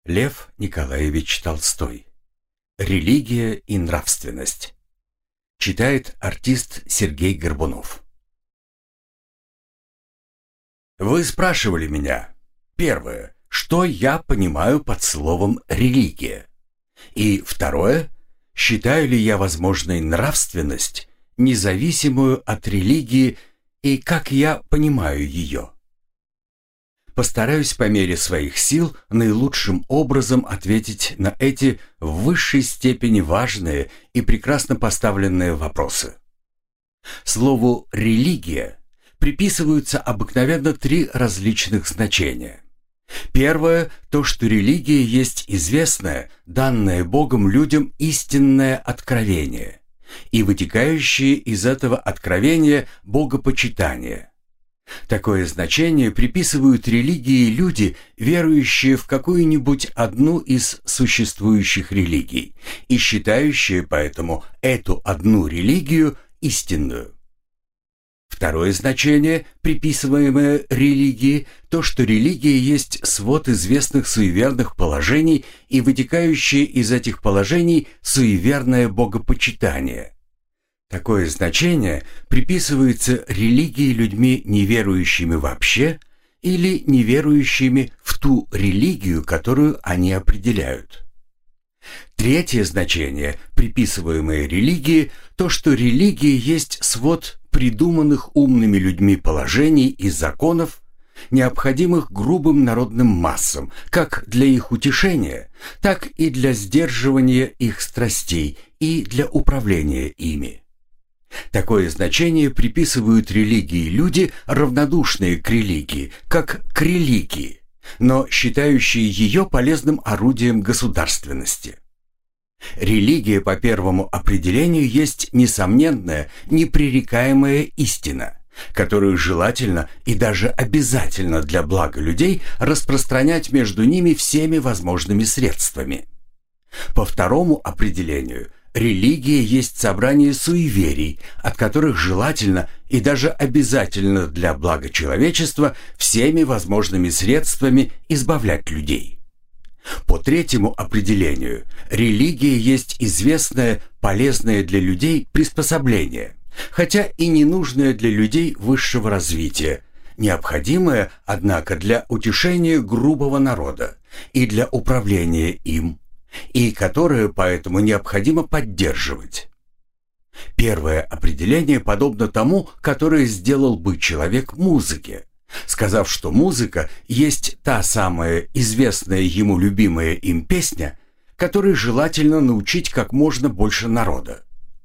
Лев Николаевич Толстой. «Религия и нравственность». Читает артист Сергей Горбунов. Вы спрашивали меня, первое, что я понимаю под словом «религия». И второе, считаю ли я возможной нравственность, независимую от религии, и как я понимаю ее. Постараюсь по мере своих сил наилучшим образом ответить на эти в высшей степени важные и прекрасно поставленные вопросы. Слову «религия» приписываются обыкновенно три различных значения. Первое – то, что религия есть известное, данное Богом людям истинное откровение и вытекающее из этого откровения богопочитание. Такое значение приписывают религии люди, верующие в какую-нибудь одну из существующих религий и считающие поэтому эту одну религию истинную. Второе значение, приписываемое религии, то, что религия есть свод известных суеверных положений и вытекающее из этих положений суеверное богопочитание. Такое значение приписывается религии людьми, неверующими вообще или неверующими в ту религию, которую они определяют. Третье значение, приписываемое религии, то, что религия есть свод придуманных умными людьми положений и законов, необходимых грубым народным массам, как для их утешения, так и для сдерживания их страстей и для управления ими. Такое значение приписывают религии люди, равнодушные к религии, как к религии, но считающие ее полезным орудием государственности. Религия по первому определению есть несомненная, непререкаемая истина, которую желательно и даже обязательно для блага людей распространять между ними всеми возможными средствами. По второму определению, религия есть собрание суеверий, от которых желательно и даже обязательно для блага человечества всеми возможными средствами избавлять людей. По третьему определению, религия есть известное, полезное для людей приспособление, хотя и ненужное для людей высшего развития, необходимое, однако, для утешения грубого народа и для управления им, и которое поэтому необходимо поддерживать. Первое определение подобно тому, которое сделал бы человек музыке, сказав, что музыка есть та самая известная ему любимая им песня, которой желательно научить как можно больше народа.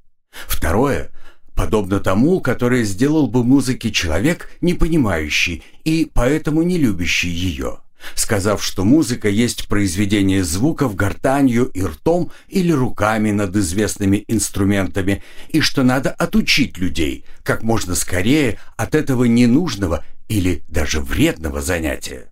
Второе подобно тому, которое сделал бы музыке человек, не понимающий и поэтому не любящий ее, сказав, что музыка есть произведение звуков гортанью и ртом или руками над известными инструментами, и что надо отучить людей как можно скорее от этого ненужного или даже вредного занятия.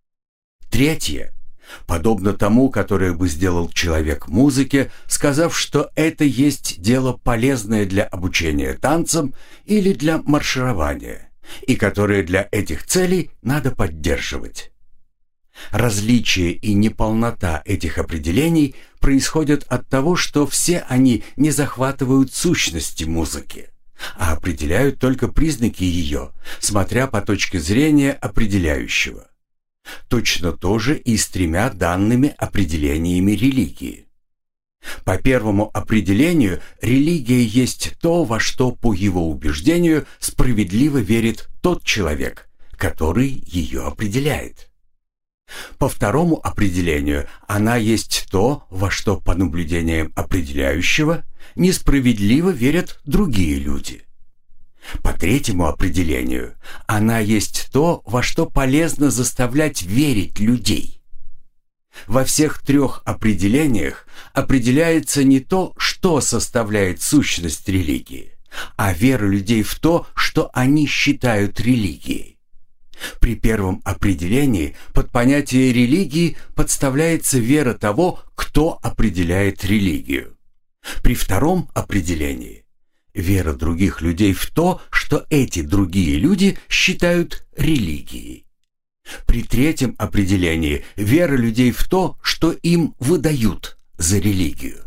Третье подобно тому, которое бы сделал человек музыке, сказав, что это есть дело полезное для обучения танцам или для марширования, и которое для этих целей надо поддерживать. Различие и неполнота этих определений происходят от того, что все они не захватывают сущности музыки, а определяют только признаки ее, смотря по точке зрения определяющего. Точно то же и с тремя данными определениями религии. По первому определению, религия есть то, во что, по его убеждению, справедливо верит тот человек, который ее определяет. По второму определению, она есть то, во что, по наблюдениям определяющего, несправедливо верят другие люди. По третьему определению, она есть то, во что полезно заставлять верить людей. Во всех трех определениях определяется не то, что составляет сущность религии, а вера людей в то, что они считают религией. При первом определении под понятие религии подставляется вера того, кто определяет религию. При втором определении – вера других людей в то, что эти другие люди считают религией. При третьем определении вера людей в то, что им выдают за религию.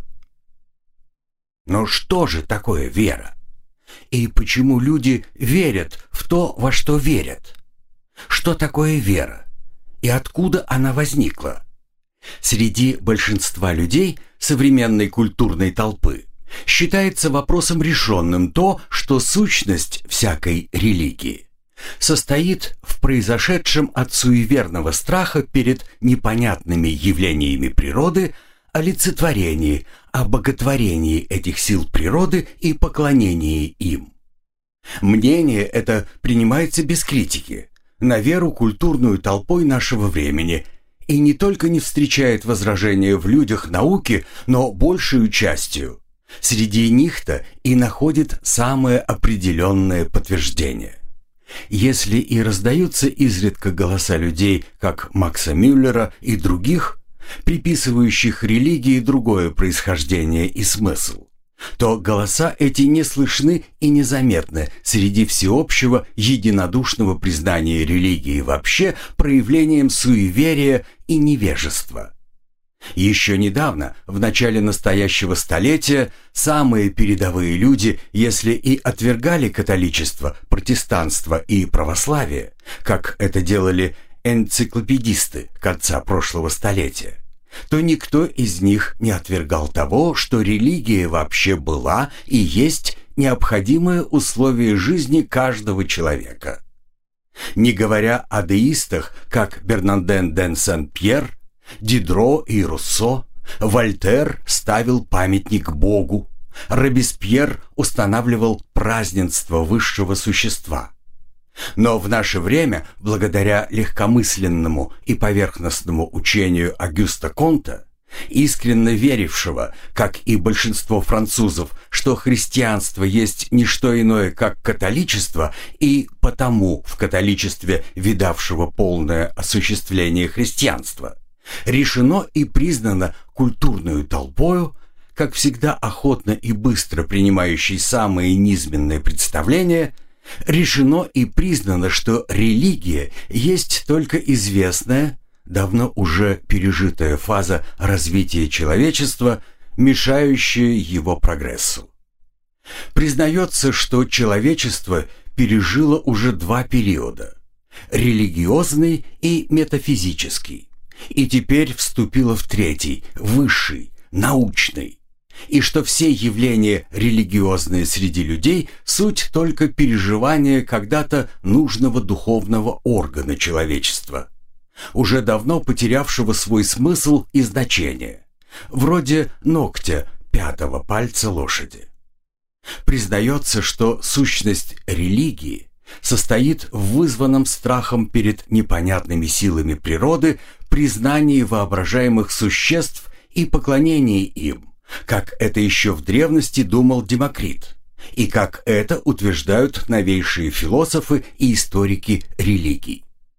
Но что же такое вера? И почему люди верят в то, во что верят? Что такое вера? И откуда она возникла? Среди большинства людей современной культурной толпы считается вопросом решенным то, что сущность всякой религии состоит в произошедшем от суеверного страха перед непонятными явлениями природы олицетворении, обоготворении этих сил природы и поклонении им. Мнение это принимается без критики, на веру культурную толпой нашего времени, и не только не встречает возражения в людях науки, но большую частью среди них-то и находит самое определенное подтверждение. Если и раздаются изредка голоса людей, как Макса Мюллера и других, приписывающих религии другое происхождение и смысл, то голоса эти не слышны и незаметны среди всеобщего единодушного признания религии вообще проявлением суеверия и невежества. Еще недавно, в начале настоящего столетия, самые передовые люди, если и отвергали католичество, протестанство и православие, как это делали энциклопедисты конца прошлого столетия, то никто из них не отвергал того, что религия вообще была и есть необходимое условие жизни каждого человека. Не говоря о деистах, как Бернарден де Сен-Пьер, Дидро и Руссо, Вольтер ставил памятник Богу, Робеспьер устанавливал празднество высшего существа. Но в наше время, благодаря легкомысленному и поверхностному учению Агюста Конта, искренне верившего, как и большинство французов, что христианство есть не что иное, как католичество, и потому в католичестве видавшего полное осуществление христианства, решено и признано культурную толпою, как всегда охотно и быстро принимающей самые низменные представления, решено и признано, что религия есть только известная, давно уже пережитая фаза развития человечества, мешающая его прогрессу. Признается, что человечество пережило уже два периода – религиозный и метафизический, и теперь вступило в третий, высший, научный, и что все явления религиозные среди людей – суть только переживания когда-то нужного духовного органа человечества, уже давно потерявшего свой смысл и значение, вроде ногтя пятого пальца лошади. Признается, что сущность религии состоит в вызванном страхом перед непонятными силами природы признании воображаемых существ и поклонении им, как это еще в древности думал Демокрит, и как это утверждают новейшие философы и историки религий.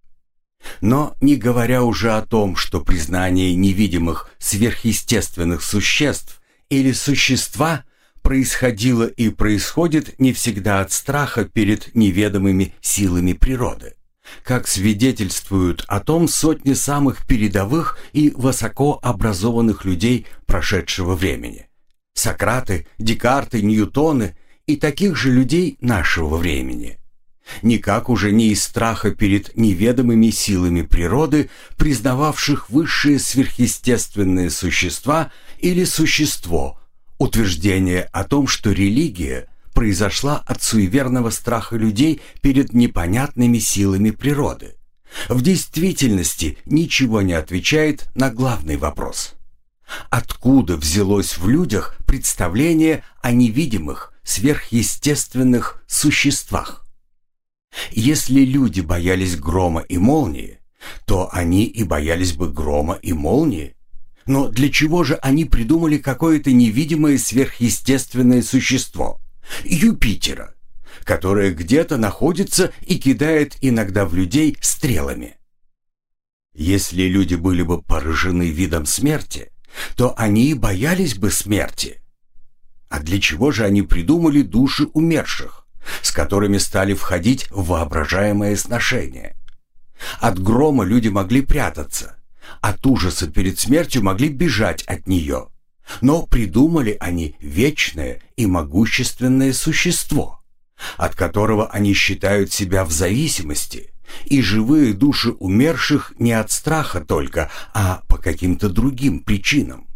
Но не говоря уже о том, что признание невидимых сверхъестественных существ или существа происходило и происходит не всегда от страха перед неведомыми силами природы, как свидетельствуют о том сотни самых передовых и высокообразованных людей прошедшего времени. Сократы, Декарты, Ньютоны и таких же людей нашего времени. Никак уже не из страха перед неведомыми силами природы, признававших высшие сверхъестественные существа или существо, утверждение о том, что религия произошла от суеверного страха людей перед непонятными силами природы, в действительности ничего не отвечает на главный вопрос. Откуда взялось в людях представление о невидимых сверхъестественных существах? Если люди боялись грома и молнии, то они и боялись бы грома и молнии. Но для чего же они придумали какое-то невидимое сверхъестественное существо – Юпитера, которое где-то находится и кидает иногда в людей стрелами? Если люди были бы поражены видом смерти, то они и боялись бы смерти. А для чего же они придумали души умерших, с которыми стали входить в воображаемое сношение? От грома люди могли прятаться, от ужаса перед смертью могли бежать от нее. Но придумали они вечное и могущественное существо, от которого они считают себя в зависимости, и живые души умерших не от страха только, а по каким-то другим причинам.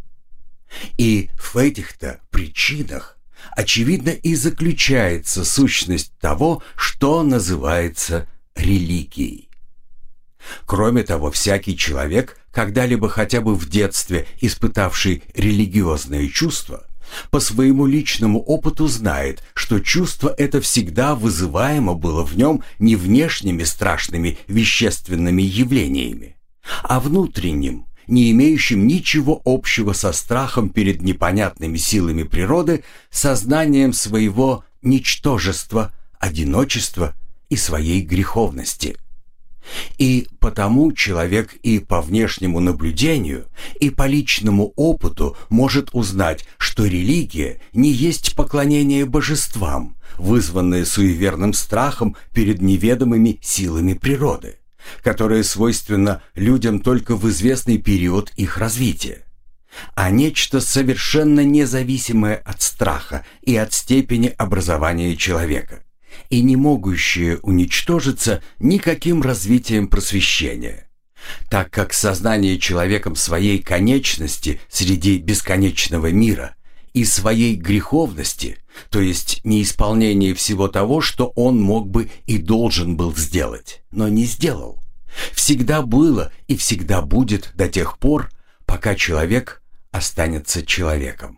И в этих-то причинах, очевидно, и заключается сущность того, что называется религией. Кроме того, всякий человек, когда-либо хотя бы в детстве испытавший религиозные чувства, по своему личному опыту знает, что чувство это всегда вызываемо было в нем не внешними страшными вещественными явлениями, а внутренним, не имеющим ничего общего со страхом перед непонятными силами природы, сознанием своего ничтожества, одиночества и своей греховности. И потому человек и по внешнему наблюдению, и по личному опыту может узнать, что религия не есть поклонение божествам, вызванное суеверным страхом перед неведомыми силами природы, которое свойственно людям только в известный период их развития, а нечто совершенно независимое от страха и от степени образования человека, и не могущее уничтожиться никаким развитием просвещения, так как сознание человеком своей конечности среди бесконечного мира и своей греховности, то есть неисполнение всего того, что он мог бы и должен был сделать, но не сделал, всегда было и всегда будет до тех пор, пока человек останется человеком.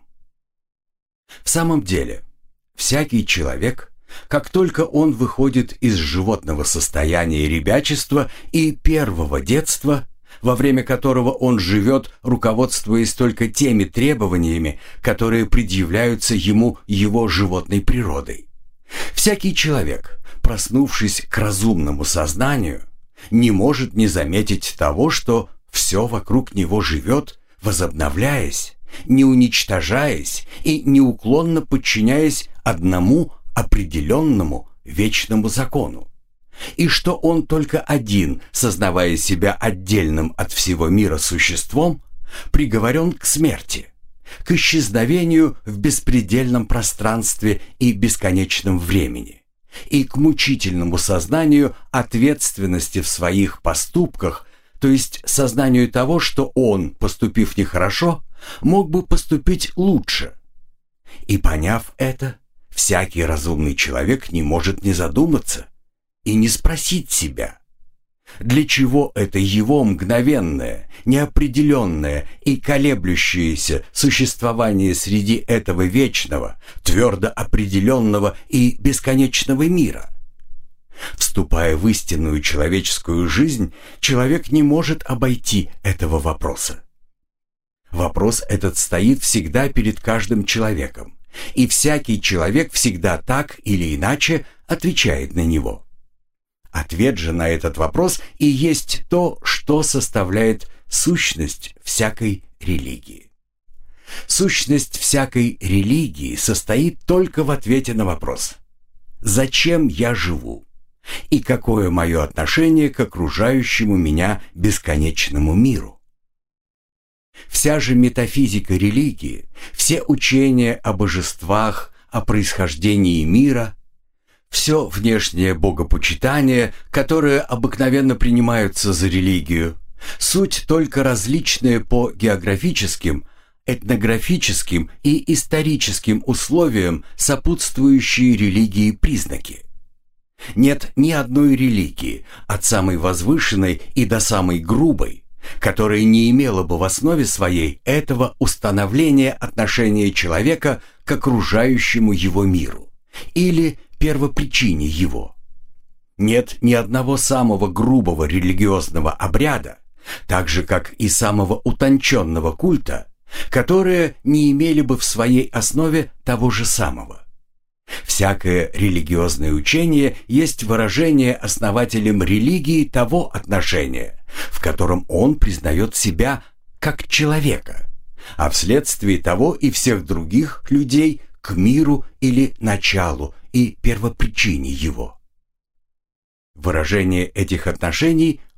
В самом деле, всякий человек, как только он выходит из животного состояния ребячества и первого детства, во время которого он живет, руководствуясь только теми требованиями, которые предъявляются ему его животной природой. Всякий человек, проснувшись к разумному сознанию, не может не заметить того, что все вокруг него живет, возобновляясь, не уничтожаясь и неуклонно подчиняясь одному определенному вечному закону, и что он только один, сознавая себя отдельным от всего мира существом, приговорен к смерти, к исчезновению в беспредельном пространстве и бесконечном времени, и к мучительному сознанию ответственности в своих поступках, то есть сознанию того, что он, поступив нехорошо, мог бы поступить лучше. И поняв это, всякий разумный человек не может не задуматься и не спросить себя, для чего это его мгновенное, неопределенное и колеблющееся существование среди этого вечного, твердо определенного и бесконечного мира. Вступая в истинную человеческую жизнь, человек не может обойти этого вопроса. Вопрос этот стоит всегда перед каждым человеком, и всякий человек всегда так или иначе отвечает на него. Ответ же на этот вопрос и есть то, что составляет сущность всякой религии. Сущность всякой религии состоит только в ответе на вопрос: «Зачем я живу?» и какое мое отношение к окружающему меня бесконечному миру. Вся же метафизика религии, все учения о божествах, о происхождении мира, все внешнее богопочитание, которое обыкновенно принимаются за религию, суть только различные по географическим, этнографическим и историческим условиям сопутствующие религии признаки. Нет ни одной религии, от самой возвышенной и до самой грубой, которая не имела бы в основе своей этого установления отношения человека к окружающему его миру или первопричине его. Нет ни одного самого грубого религиозного обряда, так же как и самого утонченного культа, которые не имели бы в своей основе того же самого. Всякое религиозное учение есть выражение основателем религии того отношения, в котором он признает себя как человека, а вследствие того и всех других людей к миру или началу и первопричине его. Выражение этих отношений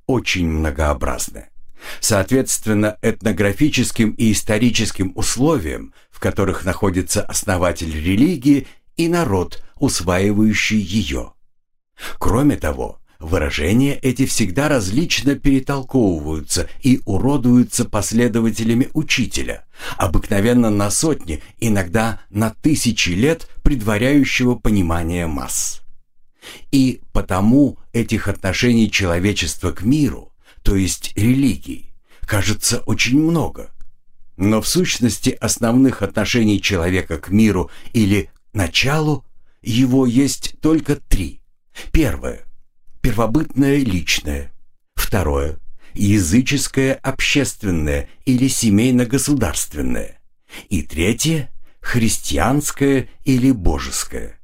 очень многообразны. Соответственно, этнографическим и историческим условиям, в которых находится основатель религии и народ, усваивающий ее. Кроме того, выражения эти всегда различно перетолковываются и уродуются последователями учителя, обыкновенно на сотни, иногда на тысячи лет предваряющего понимание масс. И потому этих отношений человечества к миру, то есть религий, кажется очень много. Но в сущности основных отношений человека к миру или началу его есть только три. Первое – первобытное личное. Второе – языческое общественное или семейно-государственное. И третье – христианское или божеское.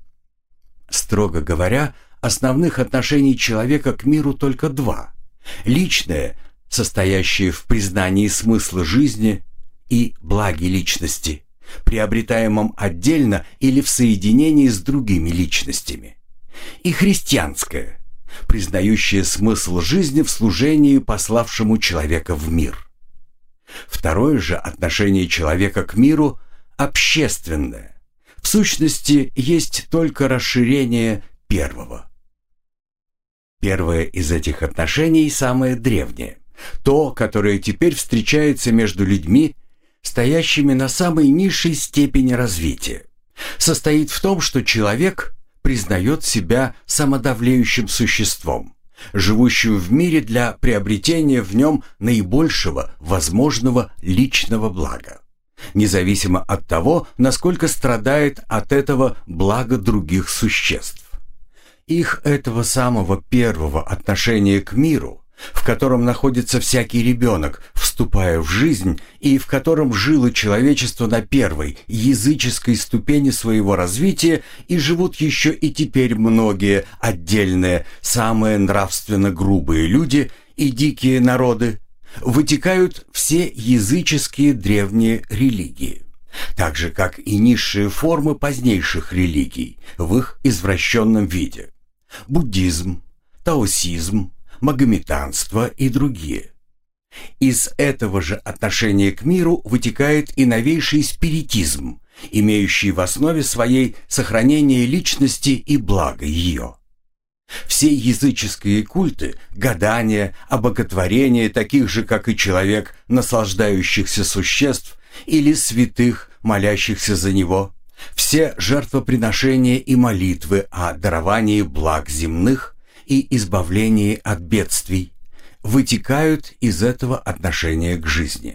Строго говоря, основных отношений человека к миру только два. Личное, состоящее в признании смысла жизни и благе личности, приобретаемом отдельно или в соединении с другими личностями. И христианское, признающее смысл жизни в служении пославшему человека в мир. Второе же отношение человека к миру – общественное. В сущности, есть только расширение первого. Первое из этих отношений самое древнее, то, которое теперь встречается между людьми, стоящими на самой низшей степени развития, состоит в том, что человек признает себя самодовлеющим существом, живущим в мире для приобретения в нем наибольшего возможного личного блага, независимо от того, насколько страдает от этого благо других существ. Их этого самого первого отношения к миру, в котором находится всякий ребенок, вступая в жизнь, и в котором жило человечество на первой языческой ступени своего развития, и живут еще и теперь многие отдельные, самые нравственно грубые люди и дикие народы, вытекают все языческие древние религии, так же, как и низшие формы позднейших религий в их извращенном виде – буддизм, таосизм, магометанство и другие. Из этого же отношения к миру вытекает и новейший спиритизм, имеющий в основе своей сохранение личности и благо ее. Все языческие культы, гадания, обоготворения таких же, как и человек, наслаждающихся существ или святых, молящихся за него, все жертвоприношения и молитвы о даровании благ земных и избавлении от бедствий вытекают из этого отношения к жизни.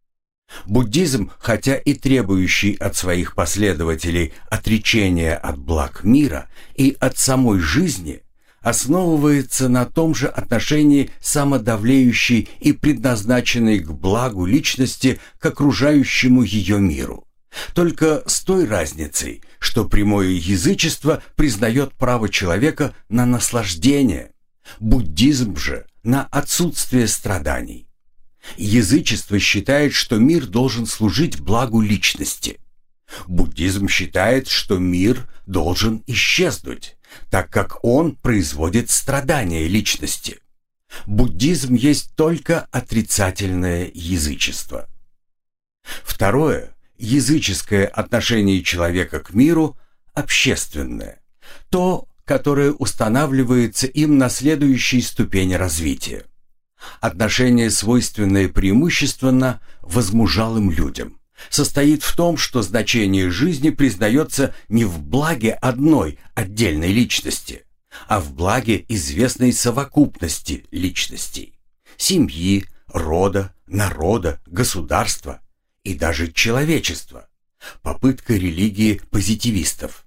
Буддизм, хотя и требующий от своих последователей отречения от благ мира и от самой жизни, основывается на том же отношении самодовлеющей и предназначенной к благу личности к окружающему ее миру. Только с той разницей, что прямое язычество признает право человека на наслаждение, буддизм же на отсутствие страданий. Язычество считает, что мир должен служить благу личности. Буддизм считает, что мир должен исчезнуть, так как он производит страдания личности. Буддизм есть только отрицательное язычество. Второе, языческое отношение человека к миру – общественное, то, которое устанавливается им на следующей ступени развития. Отношение, свойственное преимущественно возмужалым людям, состоит в том, что значение жизни признается не в благе одной отдельной личности, а в благе известной совокупности личностей, семьи, рода, народа, государства и даже человечества, попытка религии позитивистов.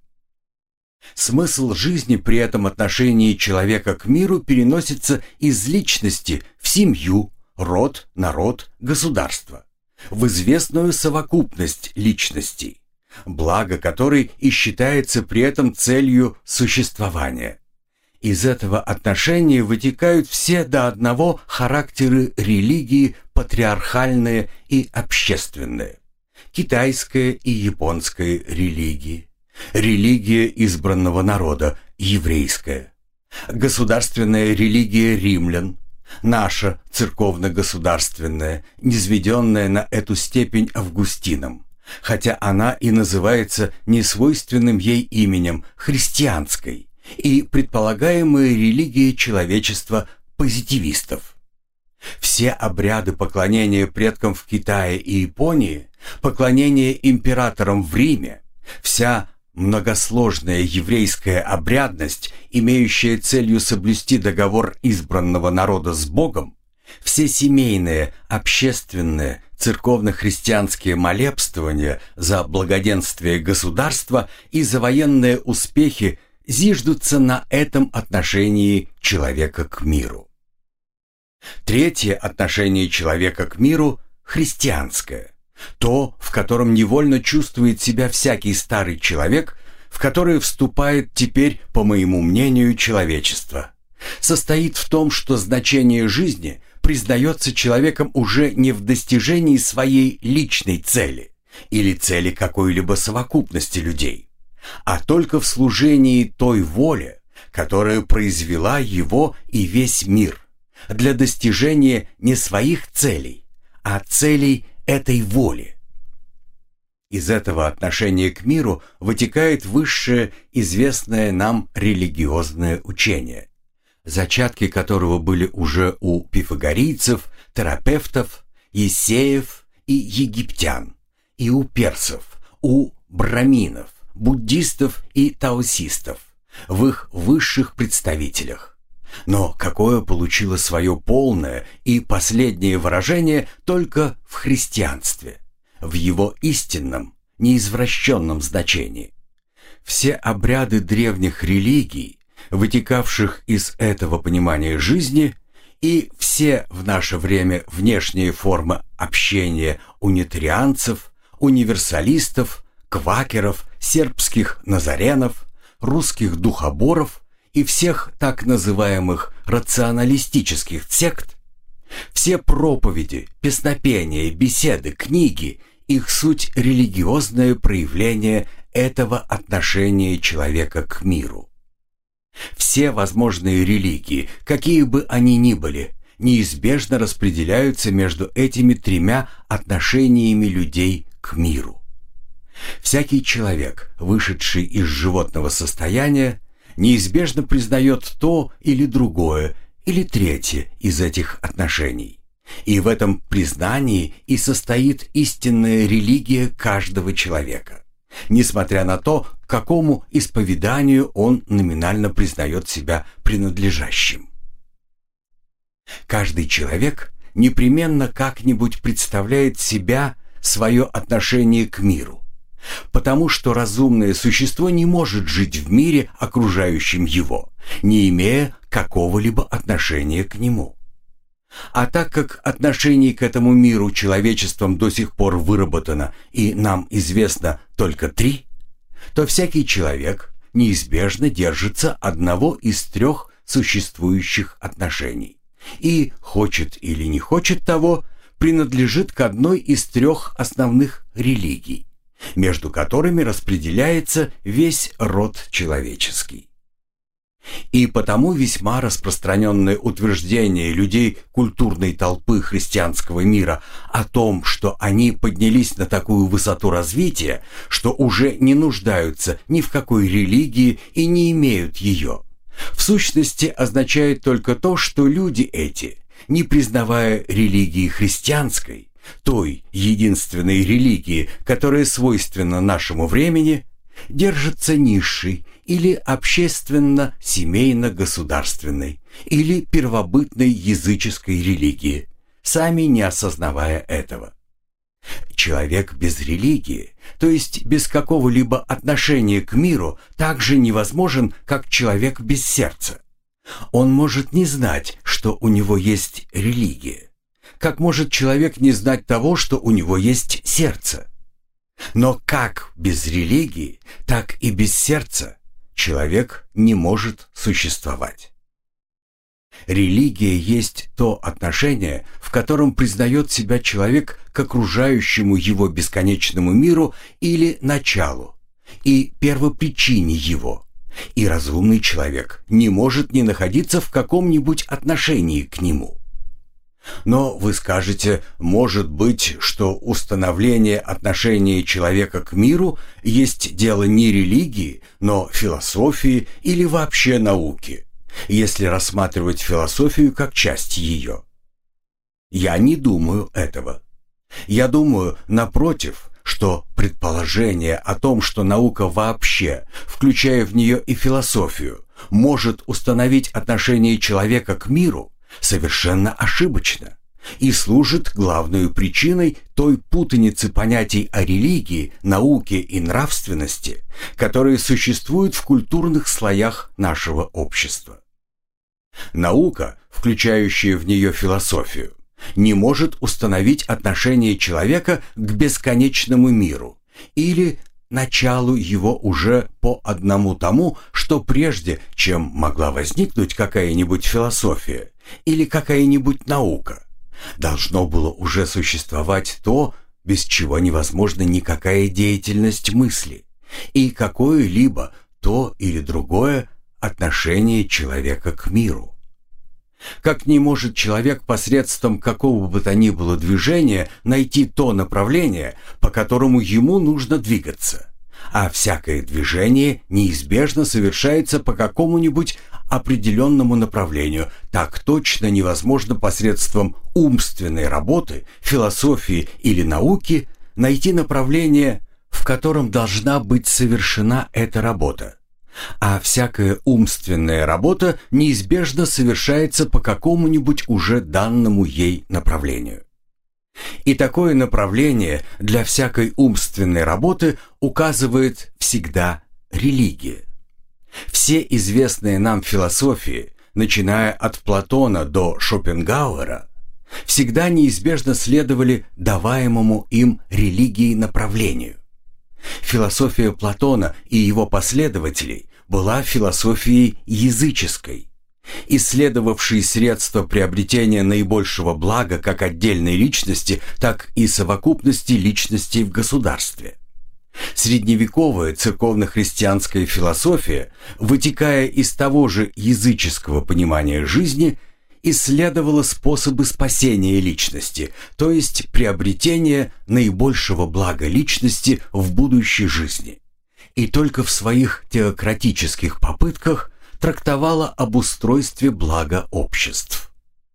Смысл жизни при этом отношении человека к миру переносится из личности в семью, род, народ, государство, в известную совокупность личностей, благо которой и считается при этом целью существования. Из этого отношения вытекают все до одного характеры религии патриархальные и общественные, китайская и японская религии, религия избранного народа, еврейская, государственная религия римлян, наша церковно-государственная, низведенная на эту степень Августином, хотя она и называется несвойственным ей именем христианской, и предполагаемая религия человечества позитивистов. Все обряды поклонения предкам в Китае и Японии, поклонение императорам в Риме, вся многосложная еврейская обрядность, имеющая целью соблюсти договор избранного народа с Богом, все семейные, общественные, церковно-христианские молебствования за благоденствие государства и за военные успехи зиждутся на этом отношении человека к миру. Третье отношение человека к миру – христианское. То, в котором невольно чувствует себя всякий старый человек, в которое вступает теперь, по моему мнению, человечество, состоит в том, что значение жизни признается человеком уже не в достижении своей личной цели или цели какой-либо совокупности людей, а только в служении той воле, которая произвела его и весь мир, для достижения не своих целей, а целей этой воли. Из этого отношения к миру вытекает высшее известное нам религиозное учение, зачатки которого были уже у пифагорийцев, терапевтов, ессеев и египтян, и у персов, у браминов, буддистов и таосистов, в их высших представителях. Но какое получило свое полное и последнее выражение только в христианстве, в его истинном, неизвращенном значении. Все обряды древних религий, вытекавших из этого понимания жизни, и все в наше время внешние формы общения унитарианцев, универсалистов, квакеров, сербских назаренов, русских духоборов и всех так называемых рационалистических сект, все проповеди, песнопения, беседы, книги, их суть религиозное проявление этого отношения человека к миру. Все возможные религии, какие бы они ни были, неизбежно распределяются между этими тремя отношениями людей к миру. Всякий человек, вышедший из животного состояния, неизбежно признает то или другое, или третье из этих отношений. И в этом признании и состоит истинная религия каждого человека, несмотря на то, к какому исповеданию он номинально признает себя принадлежащим. Каждый человек непременно как-нибудь представляет себя, свое отношение к миру, потому что разумное существо не может жить в мире, окружающем его, не имея какого-либо отношения к нему. А так как отношений к этому миру человечеством до сих пор выработано и нам известно только 3, то всякий человек неизбежно держится одного из 3 существующих отношений и, хочет или не хочет того, принадлежит к одной из 3 основных религий, между которыми распределяется весь род человеческий. И потому весьма распространенное утверждение людей культурной толпы христианского мира о том, что они поднялись на такую высоту развития, что уже не нуждаются ни в какой религии и не имеют ее, в сущности означает только то, что люди эти, не признавая религии христианской, той единственной религии, которая свойственна нашему времени, держатся низшей или общественно-семейно-государственной или первобытной языческой религии, сами не осознавая этого. Человек без религии, то есть без какого-либо отношения к миру, так же невозможен, как человек без сердца. Он может не знать, что у него есть религия. Как может человек не знать того, что у него есть сердце? Но как без религии, так и без сердца человек не может существовать. Религия есть то отношение, в котором признает себя человек к окружающему его бесконечному миру или началу, и первопричине его, и разумный человек не может не находиться в каком-нибудь отношении к нему. Но вы скажете, может быть, что установление отношения человека к миру есть дело не религии, но философии или вообще науки, если рассматривать философию как часть ее. Я не думаю этого. Я думаю, напротив, что предположение о том, что наука вообще, включая в нее и философию, может установить отношение человека к миру, совершенно ошибочно и служит главной причиной той путаницы понятий о религии, науке и нравственности, которые существуют в культурных слоях нашего общества. Наука, включающая в нее философию, не может установить отношение человека к бесконечному миру или началу его уже по одному тому, что прежде, чем могла возникнуть какая-нибудь философия или какая-нибудь наука, должно было уже существовать то, без чего невозможна никакая деятельность мысли и какое-либо то или другое отношение человека к миру. Как не может человек посредством какого бы то ни было движения найти то направление, по которому ему нужно двигаться, а всякое движение неизбежно совершается по какому-нибудь определенному направлению, так точно невозможно посредством умственной работы, философии или науки найти направление, в котором должна быть совершена эта работа. А всякая умственная работа неизбежно совершается по какому-нибудь уже данному ей направлению. И такое направление для всякой умственной работы указывает всегда религия. Все известные нам философии, начиная от Платона до Шопенгауэра, всегда неизбежно следовали даваемому им религии направлению. Философия Платона и его последователей была философией языческой, исследовавшей средства приобретения наибольшего блага как отдельной личности, так и совокупности личностей в государстве. Средневековая церковно-христианская философия, вытекая из того же языческого понимания жизни, исследовала способы спасения личности, то есть приобретения наибольшего блага личности в будущей жизни, и только в своих теократических попытках трактовала об устройстве блага обществ.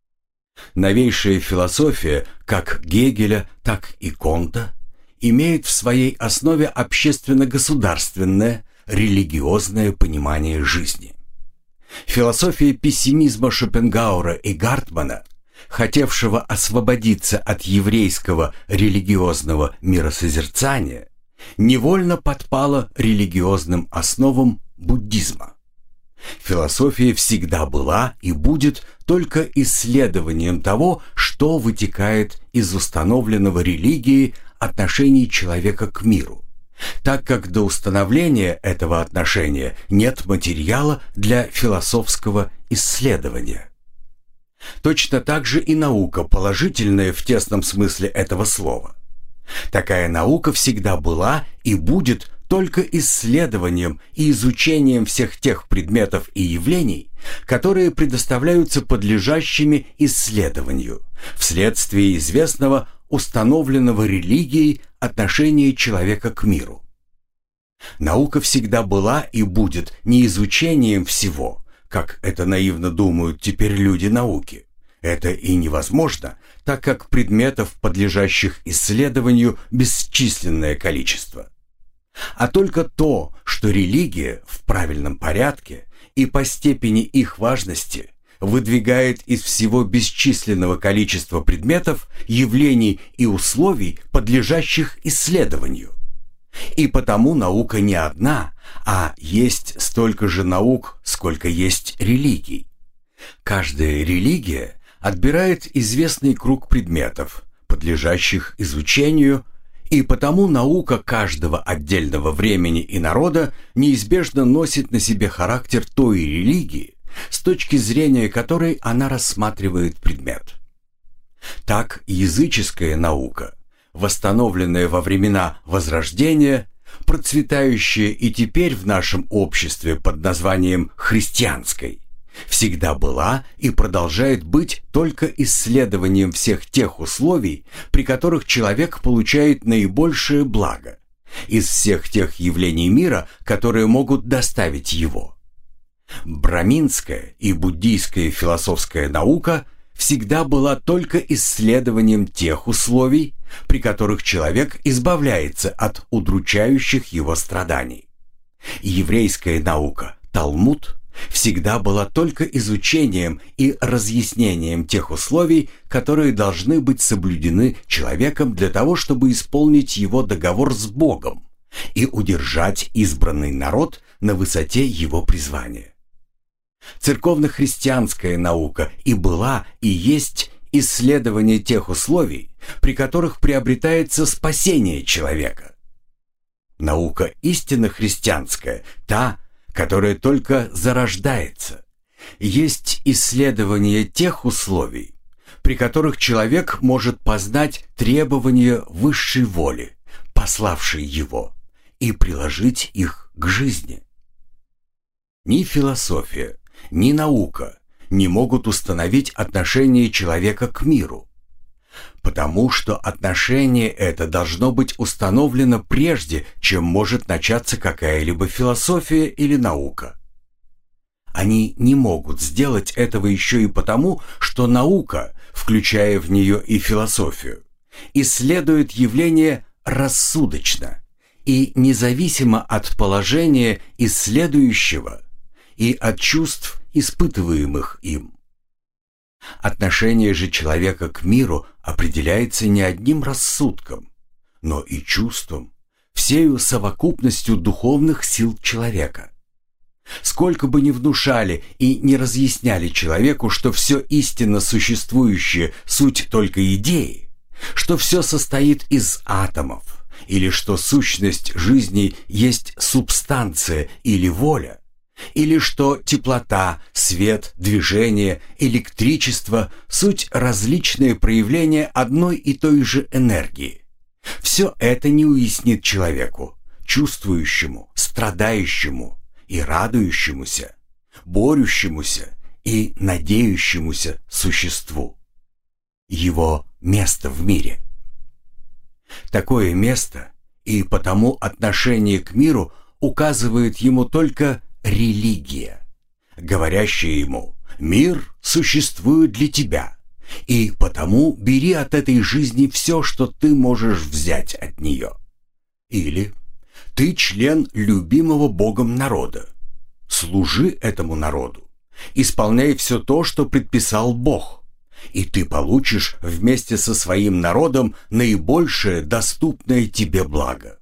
Новейшая философия, как Гегеля, так и Конта, имеет в своей основе общественно-государственное, религиозное понимание жизни. Философия пессимизма Шопенгауэра и Гартмана, хотевшего освободиться от еврейского религиозного миросозерцания, невольно подпала религиозным основам буддизма. Философия всегда была и будет только исследованием того, что вытекает из установленного религией отношений человека к миру, так как до установления этого отношения нет материала для философского исследования. Точно так же и наука, положительная в тесном смысле этого слова. Такая наука всегда была и будет только исследованием и изучением всех тех предметов и явлений, которые предоставляются подлежащими исследованию вследствие известного установленного религией отношения человека к миру. Наука всегда была и будет не изучением всего, как это наивно думают теперь люди науки. Это и невозможно, так как предметов, подлежащих исследованию, бесчисленное количество. А только то, что религия в правильном порядке и по степени их важности выдвигает из всего бесчисленного количества предметов, явлений и условий, подлежащих исследованию. И потому наука не одна, а есть столько же наук, сколько есть религий. Каждая религия отбирает известный круг предметов, подлежащих изучению, и потому наука каждого отдельного времени и народа неизбежно носит на себе характер той религии, с точки зрения которой она рассматривает предмет. Так языческая наука, восстановленная во времена Возрождения, процветающая и теперь в нашем обществе под названием христианской, всегда была и продолжает быть только исследованием всех тех условий, при которых человек получает наибольшее благо, из всех тех явлений мира, которые могут доставить его. Браминская и буддийская философская наука всегда была только исследованием тех условий, при которых человек избавляется от удручающих его страданий. Еврейская наука, Талмуд, всегда была только изучением и разъяснением тех условий, которые должны быть соблюдены человеком для того, чтобы исполнить его договор с Богом и удержать избранный народ на высоте его призвания. Церковно-христианская наука и была, и есть исследование тех условий, при которых приобретается спасение человека. Наука истинно христианская, та, которая только зарождается, есть исследование тех условий, при которых человек может познать требования высшей воли, пославшей его, и приложить их к жизни. Ни философия, ни наука не могут установить отношение человека к миру, потому что отношение это должно быть установлено прежде, чем может начаться какая-либо философия или наука. Они не могут сделать этого еще и потому, что наука, включая в нее и философию, исследует явление рассудочно и независимо от положения исследующего и от чувств, испытываемых им. Отношение же человека к миру определяется не одним рассудком, но и чувством, всею совокупностью духовных сил человека. Сколько бы ни внушали и не разъясняли человеку, что все истинно существующее суть только идеи, что все состоит из атомов, или что сущность жизни есть субстанция или воля, или что теплота, свет, движение, электричество – суть различные проявления одной и той же энергии. Все это не уяснит человеку, чувствующему, страдающему и радующемуся, борющемуся и надеющемуся существу. Его место в мире. Такое место и потому отношение к миру указывает ему только религия, говорящая ему: «Мир существует для тебя, и потому бери от этой жизни все, что ты можешь взять от нее». Или «Ты член любимого Богом народа, служи этому народу, исполняй все то, что предписал Бог, и ты получишь вместе со своим народом наибольшее доступное тебе благо».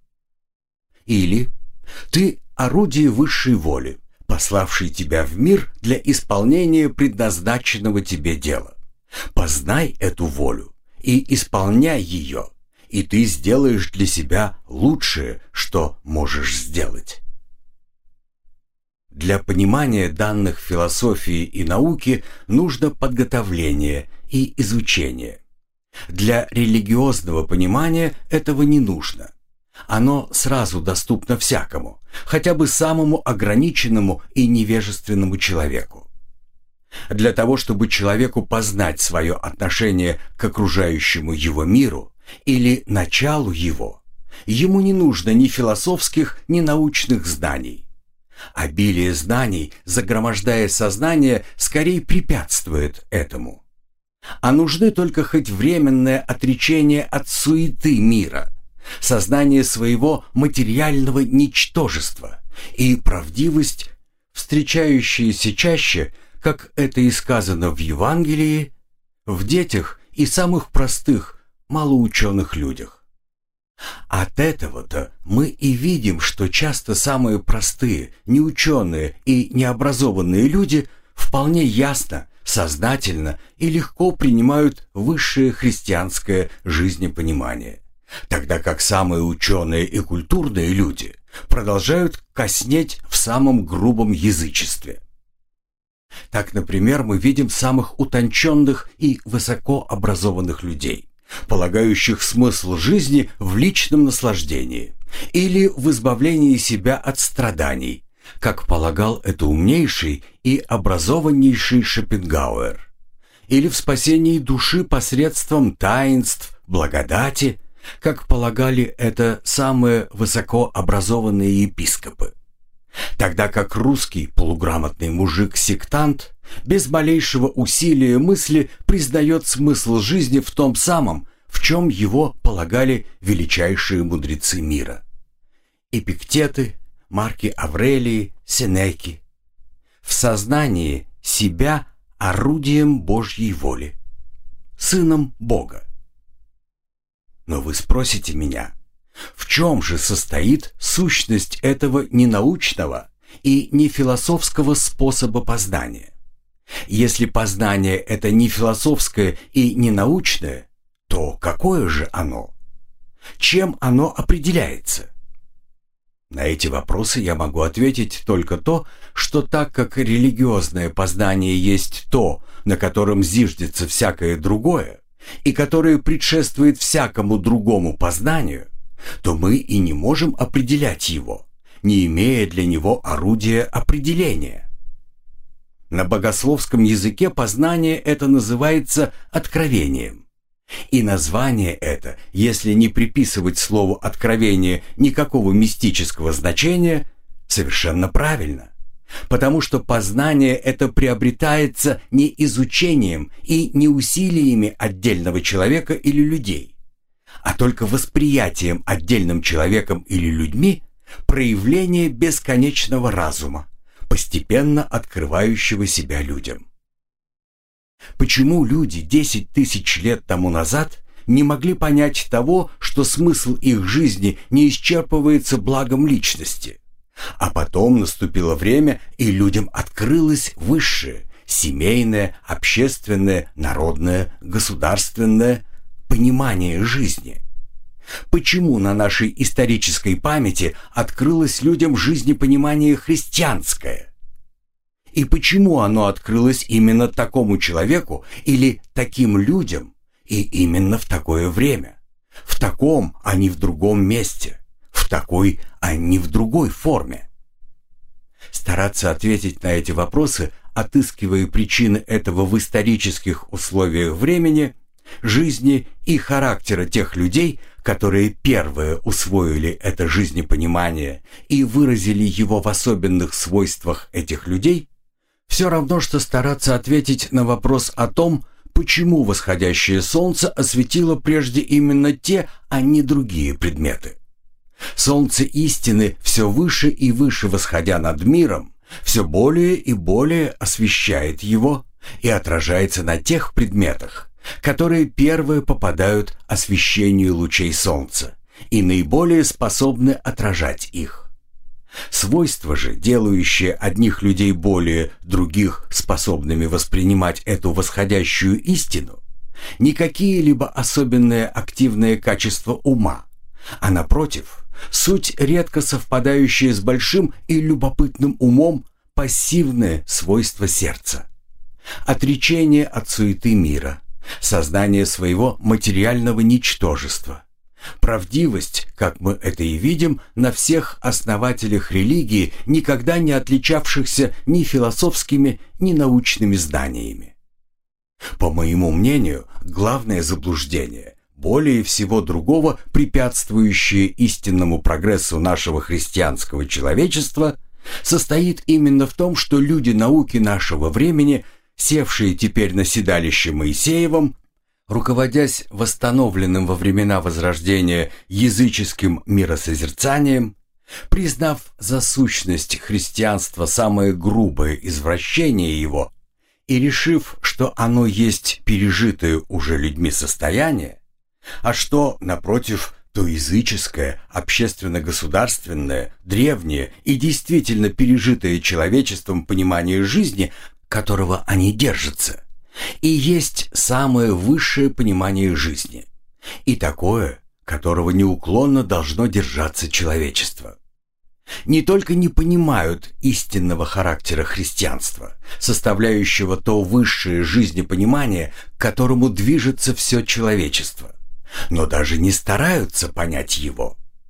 Или «Ты орудие высшей воли, пославшей тебя в мир для исполнения предназначенного тебе дела. Познай эту волю и исполняй ее, и ты сделаешь для себя лучшее, что можешь сделать». Для понимания данных философии и науки нужно подготовление и изучение. Для религиозного понимания этого не нужно. Оно сразу доступно всякому, хотя бы самому ограниченному и невежественному человеку. Для того, чтобы человеку познать свое отношение к окружающему его миру или началу его, ему не нужно ни философских, ни научных знаний. Обилие знаний, загромождая сознание, скорее препятствует этому. А нужны только хоть временное отречение от суеты мира, сознание своего материального ничтожества и правдивость, встречающиеся чаще, как это и сказано в Евангелии, в детях и самых простых, малоученых людях. От этого-то мы и видим, что часто самые простые, неученые и необразованные люди вполне ясно, сознательно и легко принимают высшее христианское жизнепонимание, тогда как самые ученые и культурные люди продолжают коснеть в самом грубом язычестве. Так, например, мы видим самых утонченных и высокообразованных людей, полагающих смысл жизни в личном наслаждении, или в избавлении себя от страданий, как полагал это умнейший и образованнейший Шопенгауэр, или в спасении души посредством таинств, благодати, как полагали это самые высокообразованные епископы. Тогда как русский полуграмотный мужик-сектант без малейшего усилия мысли признает смысл жизни в том самом, в чем его полагали величайшие мудрецы мира. Эпиктеты, Марки Аврелии, Сенеки. В сознании себя орудием Божьей воли, сыном Бога. Но вы спросите меня, в чем же состоит сущность этого ненаучного и нефилософского способа познания? Если познание это не философское и не научное, то какое же оно? Чем оно определяется? На эти вопросы я могу ответить только то, что так как религиозное познание есть то, на котором зиждется всякое другое, и которое предшествует всякому другому познанию, то мы и не можем определять его, не имея для него орудия определения. На богословском языке познание это называется откровением. И название это, если не приписывать слову «откровение» никакого мистического значения, совершенно правильно, потому что познание это приобретается не изучением и не усилиями отдельного человека или людей, а только восприятием отдельным человеком или людьми проявления бесконечного разума, постепенно открывающего себя людям. Почему люди 10 тысяч лет тому назад не могли понять того, что смысл их жизни не исчерпывается благом личности? А потом наступило время, и людям открылось высшее, семейное, общественное, народное, государственное понимание жизни. Почему на нашей исторической памяти открылось людям жизнепонимание христианское? И почему оно открылось именно такому человеку или таким людям, и именно в такое время? В таком, а не в другом месте, в такой, а не в другой форме? Стараться ответить на эти вопросы, отыскивая причины этого в исторических условиях времени, жизни и характера тех людей, которые первые усвоили это жизнепонимание и выразили его в особенных свойствах этих людей, все равно, что стараться ответить на вопрос о том, почему восходящее солнце осветило прежде именно те, а не другие предметы. Солнце истины все выше и выше восходя над миром, все более и более освещает его и отражается на тех предметах, которые первые попадают освещению лучей солнца и наиболее способны отражать их. Свойства же, делающие одних людей более, других способными воспринимать эту восходящую истину, не какие-либо особенные активные качества ума, а напротив, суть редко совпадающие с большим и любопытным умом пассивные свойства сердца. Отречение от суеты мира, сознание своего материального ничтожества, правдивость, как мы это и видим, на всех основателях религии, никогда не отличавшихся ни философскими, ни научными знаниями. По моему мнению, главное заблуждение, более всего другого препятствующее истинному прогрессу нашего христианского человечества, состоит именно в том, что люди науки нашего времени, севшие теперь на седалище Моисеевом, руководясь восстановленным во времена Возрождения языческим миросозерцанием, признав за сущность христианства самое грубое извращение его и решив, что оно есть пережитое уже людьми состояние, а что, напротив, то языческое, общественно-государственное, древнее и действительно пережитое человечеством понимание жизни, которого они держатся, и есть самое высшее понимание жизни, и такое, которого неуклонно должно держаться человечество. Не только не понимают истинного характера христианства, составляющего то высшее жизнепонимание, к которому движется все человечество, но даже не стараются понять его.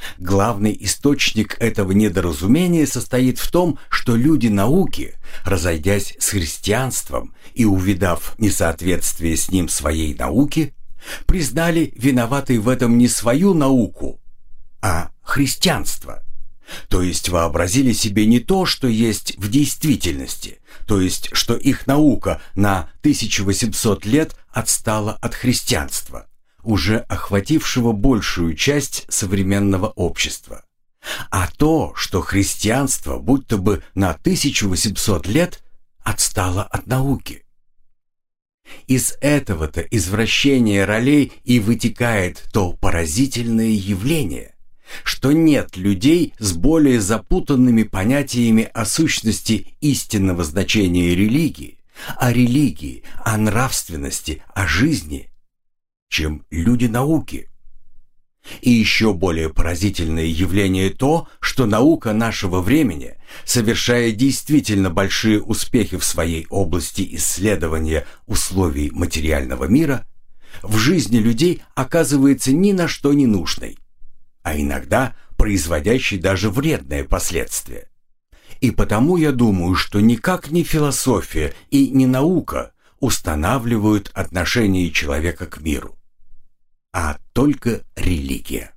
Главный источник этого недоразумения состоит в том, что люди науки, разойдясь с христианством и увидав несоответствие с ним своей науки, признали виноватой в этом не свою науку, а христианство. То есть вообразили себе не то, что есть в действительности, то есть что их наука на 1800 лет отстала от христианства, уже охватившего большую часть современного общества, а то, что христианство будто бы на 1800 лет отстало от науки. Из этого-то извращения ролей и вытекает то поразительное явление, что нет людей с более запутанными понятиями о сущности истинного значения религии, о нравственности, о жизни, чем люди науки. И еще более поразительное явление то, что наука нашего времени, совершая действительно большие успехи в своей области исследования условий материального мира, в жизни людей оказывается ни на что не нужной, а иногда производящей даже вредные последствия. И потому я думаю, что никак не философия и не наука устанавливают отношение человека к миру, а только религия.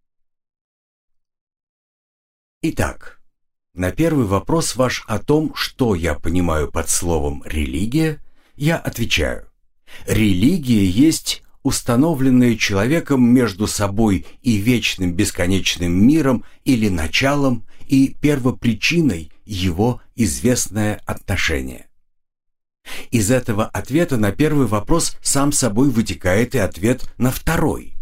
Итак, на первый вопрос ваш о том, что я понимаю под словом «религия», я отвечаю: религия есть установленное человеком между собой и вечным бесконечным миром или началом и первопричиной его известное отношение. Из этого ответа на первый вопрос сам собой вытекает и ответ на второй.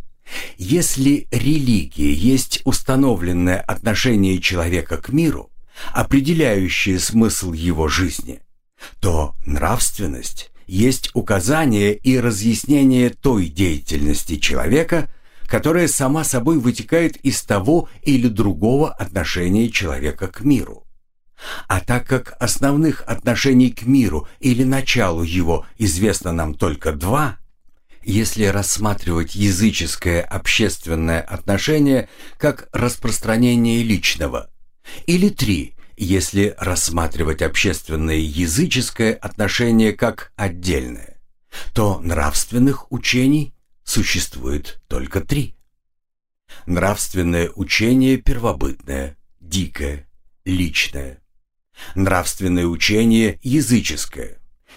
Если религия есть установленное отношение человека к миру, определяющее смысл его жизни, то нравственность есть указание и разъяснение той деятельности человека, которая сама собой вытекает из того или другого отношения человека к миру. А так как основных отношений к миру или началу его известно нам только два, если рассматривать языческое общественное отношение как распространение личного, или три, если рассматривать общественное языческое отношение как отдельное, то нравственных учений существует только три. Нравственное учение первобытное, дикое, личное. Нравственное учение языческое,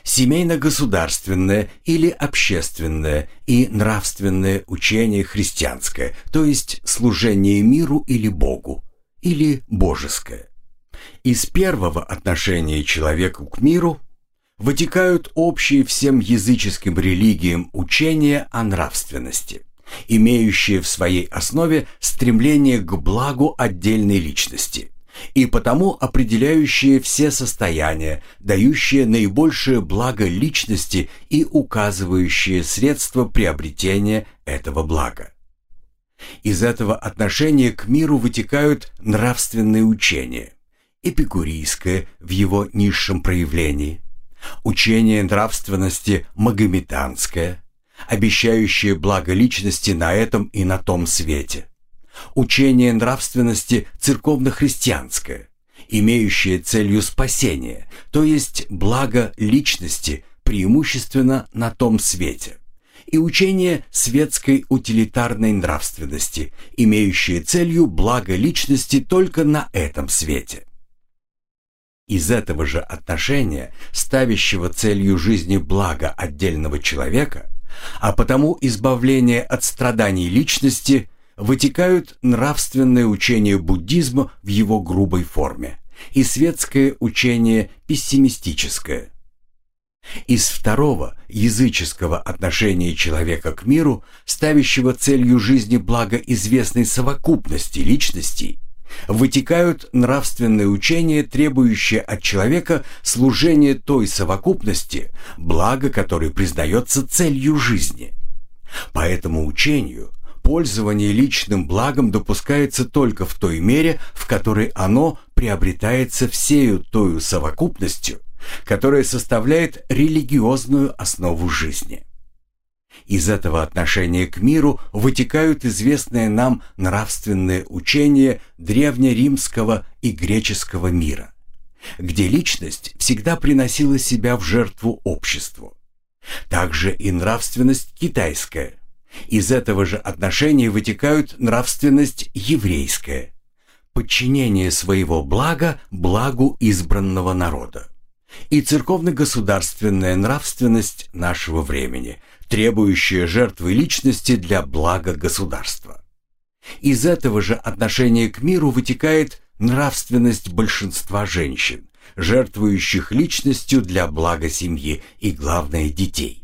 семейно-государственное или общественное, и нравственное учение христианское, то есть служение миру или Богу, или божеское. Из первого отношения человека к миру вытекают общие всем языческим религиям учения о нравственности, имеющие в своей основе стремление к благу отдельной личности, и потому определяющие все состояния, дающие наибольшее благо личности и указывающие средства приобретения этого блага. Из этого отношения к миру вытекают нравственные учения: эпикурейское в его низшем проявлении, учение нравственности магометанское, обещающее благо личности на этом и на том свете, учение нравственности церковно-христианское, имеющее целью спасение, то есть благо личности преимущественно на том свете, и учение светской утилитарной нравственности, имеющее целью благо личности только на этом свете. Из этого же отношения, ставящего целью жизни благо отдельного человека, а потому избавление от страданий личности, вытекают нравственное учение буддизма в его грубой форме и светское учение пессимистическое. Из второго языческого отношения человека к миру, ставящего целью жизни благо известной совокупности личностей, вытекают нравственные учения, требующие от человека служения той совокупности, благо которой признается целью жизни. По этому учению пользование личным благом допускается только в той мере, в которой оно приобретается всею тою совокупностью, которая составляет религиозную основу жизни. Из этого отношения к миру вытекают известные нам нравственные учения древнеримского и греческого мира, где личность всегда приносила себя в жертву обществу. Также и нравственность китайская. Из этого же отношения вытекают нравственность еврейская, подчинение своего блага благу избранного народа, и церковно-государственная нравственность нашего времени, требующая жертвы личности для блага государства. Из этого же отношения к миру вытекает нравственность большинства женщин, жертвующих личностью для блага семьи и, главное, детей.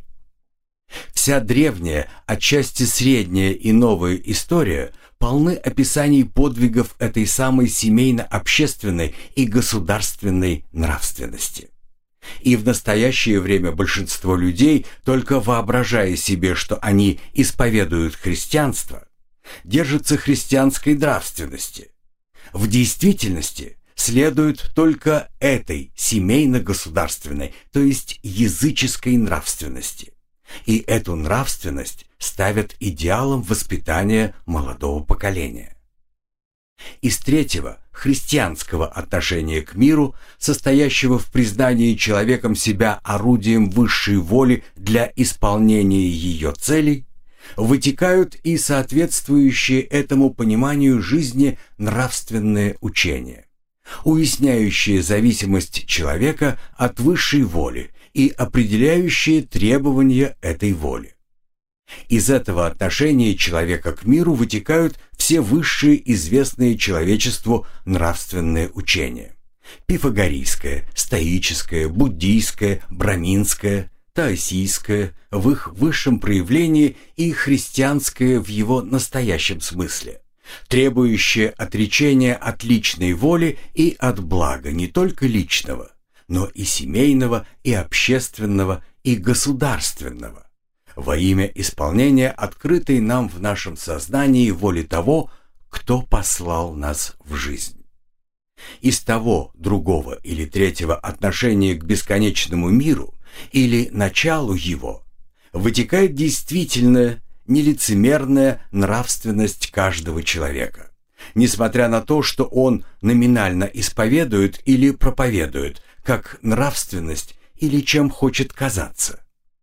Вся древняя, отчасти средняя и новая история полны описаний подвигов этой самой семейно-общественной и государственной нравственности. И в настоящее время большинство людей, только воображая себе, что они исповедуют христианство, держатся христианской нравственности. В действительности следуют только этой семейно-государственной, то есть языческой нравственности. И эту нравственность ставят идеалом воспитания молодого поколения. Из третьего, христианского отношения к миру, состоящего в признании человеком себя орудием высшей воли для исполнения ее целей, вытекают и соответствующие этому пониманию жизни нравственные учения, уясняющие зависимость человека от высшей воли и определяющие требования этой воли. Из этого отношения человека к миру вытекают все высшие известные человечеству нравственные учения: пифагорейское, стоическое, буддийское, браминское, таосийское в их высшем проявлении и христианское в его настоящем смысле, требующее отречения от личной воли и от блага не только личного, но и семейного, и общественного, и государственного, во имя исполнения открытой нам в нашем сознании воли того, кто послал нас в жизнь. Из того, другого или третьего отношения к бесконечному миру или началу его вытекает действительная, нелицемерная нравственность каждого человека, несмотря на то, что он номинально исповедует или проповедует, как нравственность или чем хочет казаться.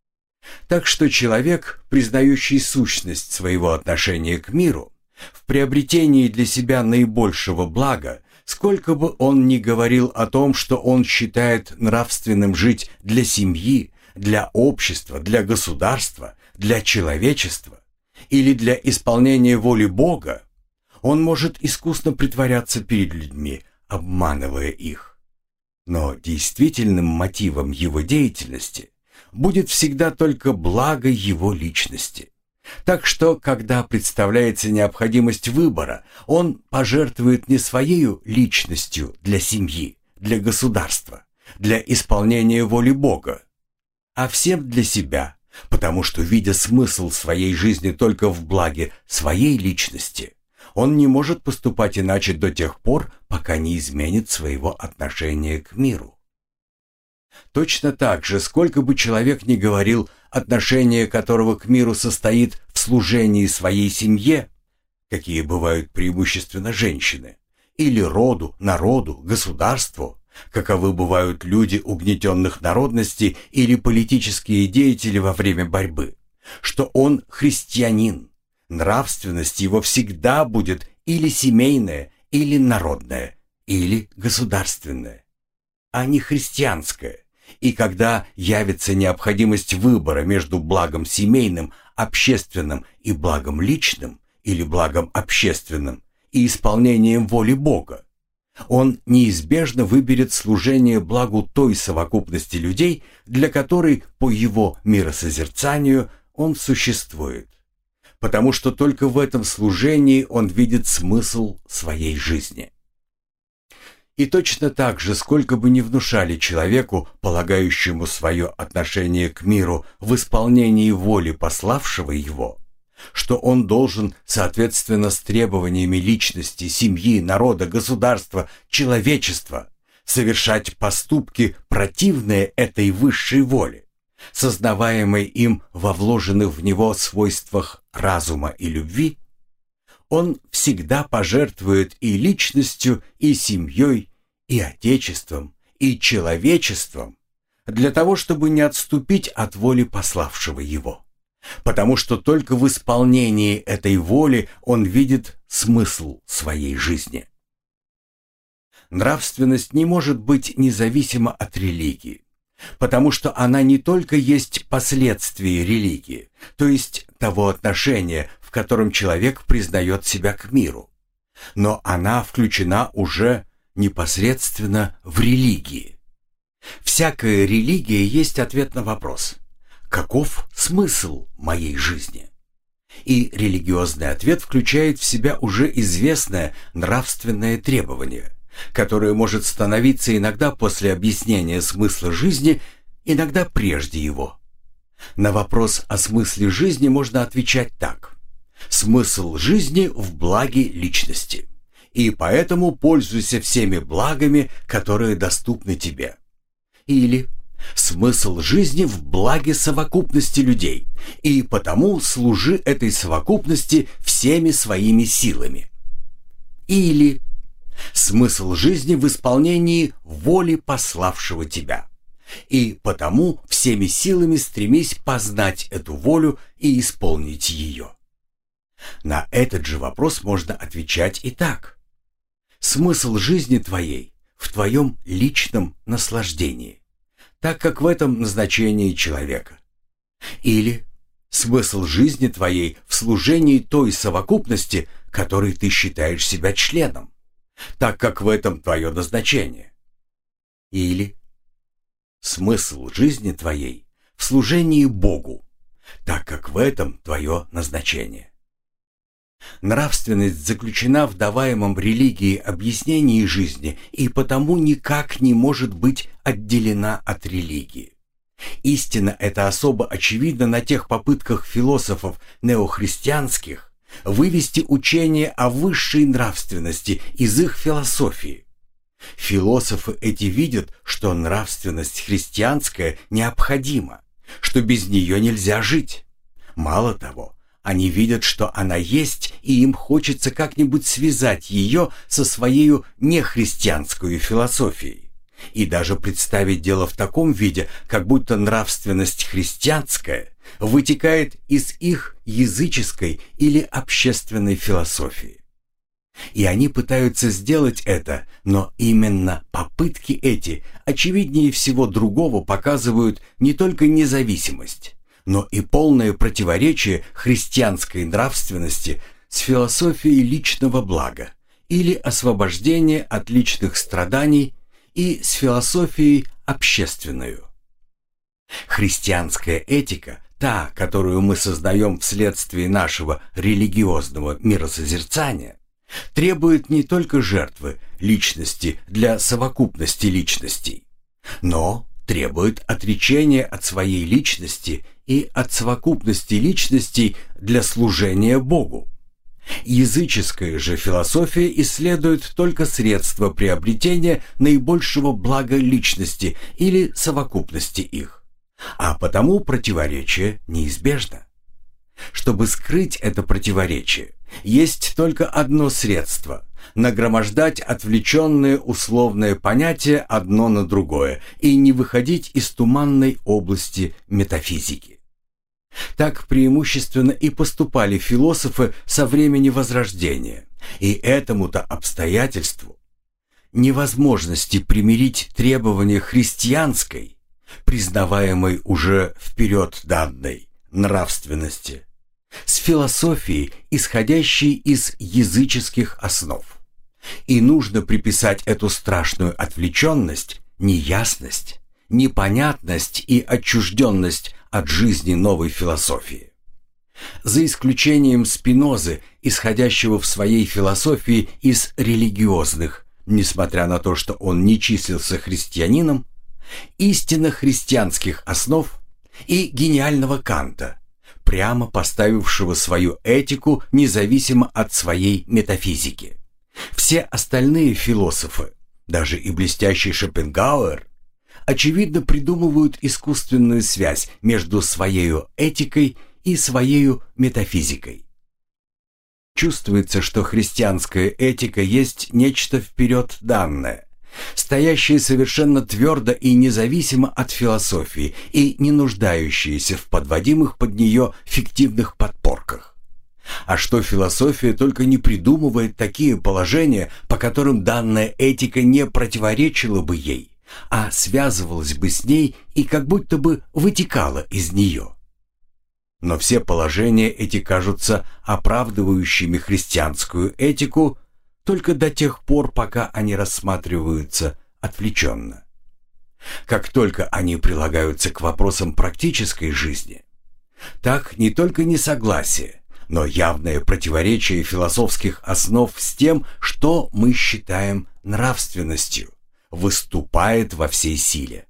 Так что человек, признающий сущность своего отношения к миру, в приобретении для себя наибольшего блага, сколько бы он ни говорил о том, что он считает нравственным жить для семьи, для общества, для государства, для человечества или для исполнения воли Бога, он может искусно притворяться перед людьми, обманывая их. Но действительным мотивом его деятельности будет всегда только благо его личности. Так что, когда представляется необходимость выбора, он пожертвует не своею личностью для семьи, для государства, для исполнения воли Бога, а всем для себя, потому что, видя смысл своей жизни только в благе своей личности, он не может поступать иначе до тех пор, пока не изменит своего отношения к миру. Точно так же, сколько бы человек ни говорил, отношение которого к миру состоит в служении своей семье, какие бывают преимущественно женщины, или роду, народу, государству, каковы бывают люди угнетенных народностей или политические деятели во время борьбы, что он христианин, нравственность его всегда будет или семейная, или народная, или государственная, а не христианская. И когда явится необходимость выбора между благом семейным, общественным и благом личным, или благом общественным и исполнением воли Бога, он неизбежно выберет служение благу той совокупности людей, для которой, по его миросозерцанию, он существует, потому что только в этом служении он видит смысл своей жизни. И точно так же, сколько бы ни внушали человеку, полагающему свое отношение к миру в исполнении воли пославшего его, что он должен, соответственно с требованиями личности, семьи, народа, государства, человечества, совершать поступки, противные этой высшей воле, сознаваемой им во вложенных в него свойствах разума и любви, он всегда пожертвует и личностью, и семьей, и отечеством, и человечеством для того, чтобы не отступить от воли пославшего его. Потому что только в исполнении этой воли он видит смысл своей жизни. Нравственность не может быть независима от религии, потому что она не только есть последствие религии, то есть того отношения, в котором человек признает себя к миру, но она включена уже непосредственно в религии. Всякая религия есть ответ на вопрос: каков смысл моей жизни? И религиозный ответ включает в себя уже известное нравственное требование, которое может становиться иногда после объяснения смысла жизни, иногда прежде его. На вопрос о смысле жизни можно отвечать так: смысл жизни в благе личности, и поэтому пользуйся всеми благами, которые доступны тебе. Или смысл жизни в благе совокупности людей, и потому служи этой совокупности всеми своими силами. Или смысл жизни в исполнении воли пославшего тебя, и потому всеми силами стремись познать эту волю и исполнить ее. На этот же вопрос можно отвечать и так: смысл жизни твоей в твоем личном наслаждении, так как в этом назначение человека. Или смысл жизни твоей в служении той совокупности, которой ты считаешь себя членом, так как в этом твое назначение. Или смысл жизни твоей в служении Богу, так как в этом твое назначение. Нравственность заключена в даваемом религии объяснении жизни и потому никак не может быть отделена от религии. Истина эта особо очевидна на тех попытках философов неохристианских вывести учение о высшей нравственности из их философии. Философы эти видят, что нравственность христианская необходима, что без нее нельзя жить. Мало того, они видят, что она есть, и им хочется как-нибудь связать ее со своей нехристианской философией, и даже представить дело в таком виде, как будто нравственность христианская вытекает из их языческой или общественной философии. И они пытаются сделать это, но именно попытки эти, очевиднее всего другого, показывают не только независимость, но и полное противоречие христианской нравственности с философией личного блага или освобождения от личных страданий и с философией общественную. Христианская этика, та, которую мы создаем вследствие нашего религиозного миросозерцания, требует не только жертвы личности для совокупности личностей, но требует отречения от своей личности и от совокупности личностей для служения Богу. Языческая же философия исследует только средства приобретения наибольшего блага личности или совокупности их, а потому противоречие неизбежно. Чтобы скрыть это противоречие, есть только одно средство – нагромождать отвлеченные условные понятия одно на другое и не выходить из туманной области метафизики. Так преимущественно и поступали философы со времени Возрождения, и этому-то обстоятельству невозможности примирить требования христианской, признаваемой уже вперед данной нравственности, с философией, исходящей из языческих основ. И нужно приписать эту страшную отвлеченность, неясность, непонятность и отчужденность от жизни новой философии. За исключением Спинозы, исходящего в своей философии из религиозных, несмотря на то, что он не числился христианином, истинно христианских основ и гениального Канта, прямо поставившего свою этику независимо от своей метафизики. Все остальные философы, даже и блестящий Шопенгауэр, очевидно придумывают искусственную связь между своею этикой и своею метафизикой. Чувствуется, что христианская этика есть нечто вперед данное, стоящее совершенно твердо и независимо от философии и не нуждающееся в подводимых под нее фиктивных подпорках. А что философия только не придумывает такие положения, по которым данная этика не противоречила бы ей, а связывалась бы с ней и как будто бы вытекала из нее. Но все положения эти кажутся оправдывающими христианскую этику только до тех пор, пока они рассматриваются отвлеченно. Как только они прилагаются к вопросам практической жизни, так не только несогласие, но явное противоречие философских основ с тем, что мы считаем нравственностью, выступает во всей силе.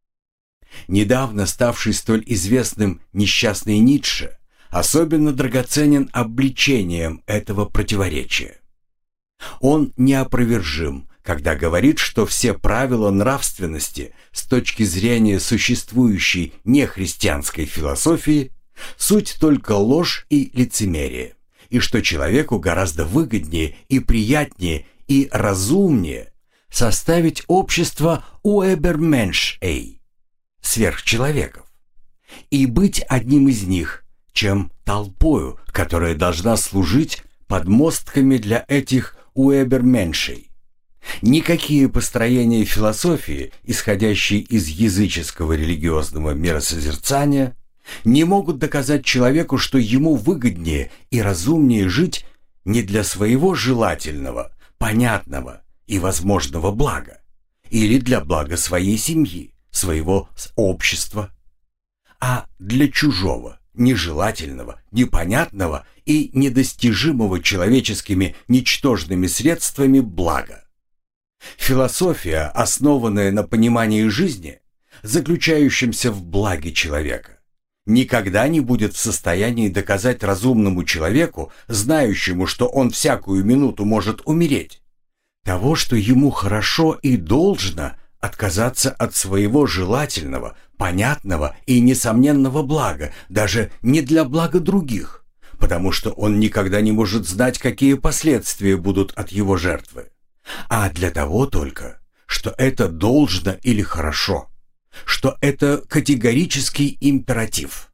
Недавно ставший столь известным несчастный Ницше особенно драгоценен обличением этого противоречия. Он неопровержим, когда говорит, что все правила нравственности с точки зрения существующей нехристианской философии суть только ложь и лицемерие, и что человеку гораздо выгоднее и приятнее и разумнее составить общество Übermensch-ей, сверхчеловеков, и быть одним из них, чем толпою, которая должна служить подмостками для этих Übermenschей. Никакие построения философии, исходящие из языческого религиозного миросозерцания, не могут доказать человеку, что ему выгоднее и разумнее жить не для своего желательного, понятного и возможного блага, или для блага своей семьи, своего общества, а для чужого, нежелательного, непонятного и недостижимого человеческими ничтожными средствами блага. Философия, основанная на понимании жизни, заключающемся в благе человека, никогда не будет в состоянии доказать разумному человеку, знающему, что он всякую минуту может умереть, того, что ему хорошо и должно отказаться от своего желательного, понятного и несомненного блага, даже не для блага других, потому что он никогда не может знать, какие последствия будут от его жертвы, а для того только, что это должно или хорошо, что это категорический императив.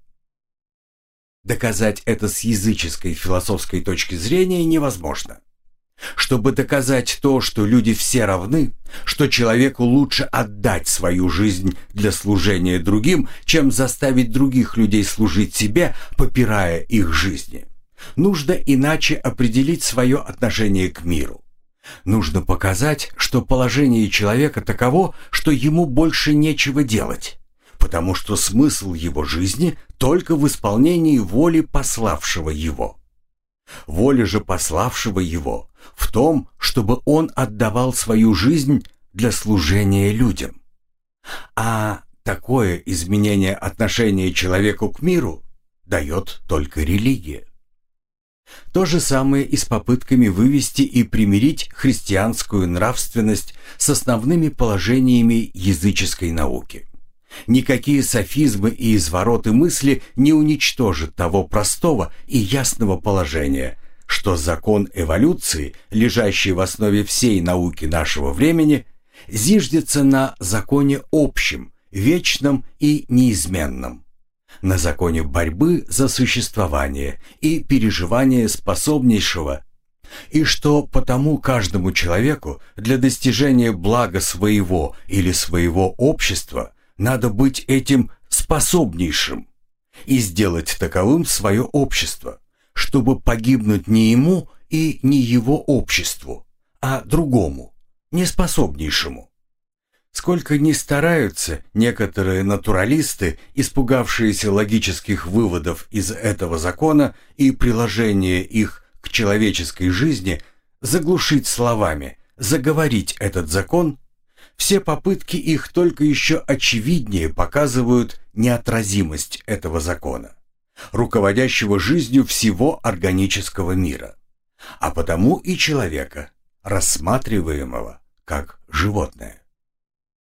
Доказать это с языческой философской точки зрения невозможно. Чтобы доказать то, что люди все равны, что человеку лучше отдать свою жизнь для служения другим, чем заставить других людей служить себе, попирая их жизни, нужно иначе определить свое отношение к миру. Нужно показать, что положение человека таково, что ему больше нечего делать, потому что смысл его жизни только в исполнении воли пославшего его. Воля же пославшего его в том, чтобы он отдавал свою жизнь для служения людям. А такое изменение отношения человеку к миру дает только религия. То же самое и с попытками вывести и примирить христианскую нравственность с основными положениями языческой науки. Никакие софизмы и извороты мысли не уничтожат того простого и ясного положения, что закон эволюции, лежащий в основе всей науки нашего времени, зиждется на законе общем, вечном и неизменном, на законе борьбы за существование и переживание способнейшего, и что потому каждому человеку для достижения блага своего или своего общества надо быть этим способнейшим и сделать таковым свое общество, чтобы погибнуть не ему и не его обществу, а другому, неспособнейшему. Сколько ни стараются некоторые натуралисты, испугавшиеся логических выводов из этого закона и приложения их к человеческой жизни, заглушить словами, заговорить этот закон, все попытки их только еще очевиднее показывают неотразимость этого закона, руководящего жизнью всего органического мира, а потому и человека, рассматриваемого как животное.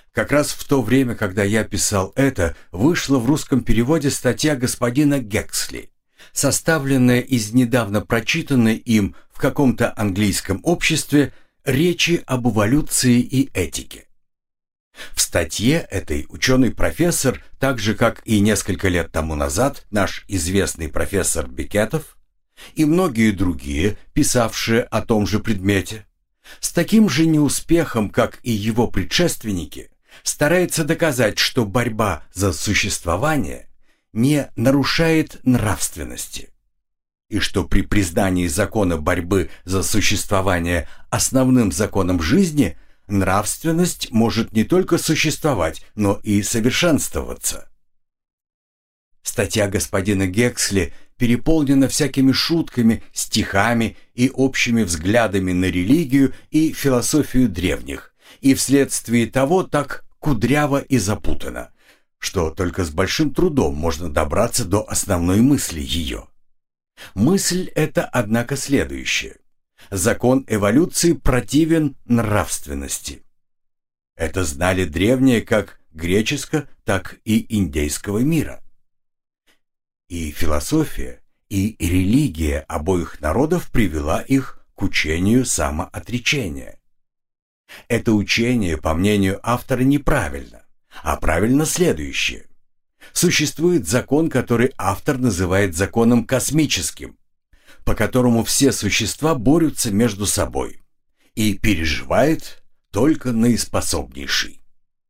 Как раз в то время, когда я писал это, вышла в русском переводе статья господина Гексли, составленная из недавно прочитанной им в каком-то английском обществе речи об эволюции и этике. В статье этой ученый-профессор, так же как и несколько лет тому назад наш известный профессор Бекетов и многие другие, писавшие о том же предмете, с таким же неуспехом, как и его предшественники, старается доказать, что борьба за существование не нарушает нравственности, и что при признании закона борьбы за существование основным законом жизни нравственность может не только существовать, но и совершенствоваться. Статья господина Гексли переполнена всякими шутками, стихами и общими взглядами на религию и философию древних, и вследствие того так кудряво и запутано, что только с большим трудом можно добраться до основной мысли ее. Мысль эта, однако, следующая. Закон эволюции противен нравственности. Это знали древние как греческого, так и индейского мира. И философия, и религия обоих народов привела их к учению самоотречения. Это учение, по мнению автора, неправильно, а правильно следующее. Существует закон, который автор называет законом космическим, по которому все существа борются между собой, и переживает только наиспособнейший.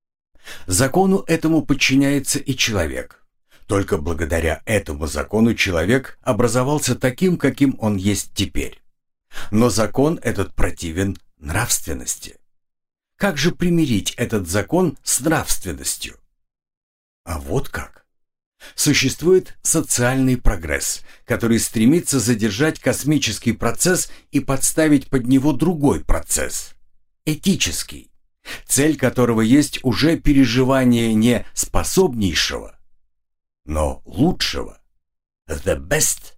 Закону этому подчиняется и человек. Только благодаря этому закону человек образовался таким, каким он есть теперь. Но закон этот противен нравственности. Как же примирить этот закон с нравственностью? А вот как. Существует социальный прогресс, который стремится задержать космический процесс и подставить под него другой процесс – этический, цель которого есть уже переживание не способнейшего, но лучшего – the best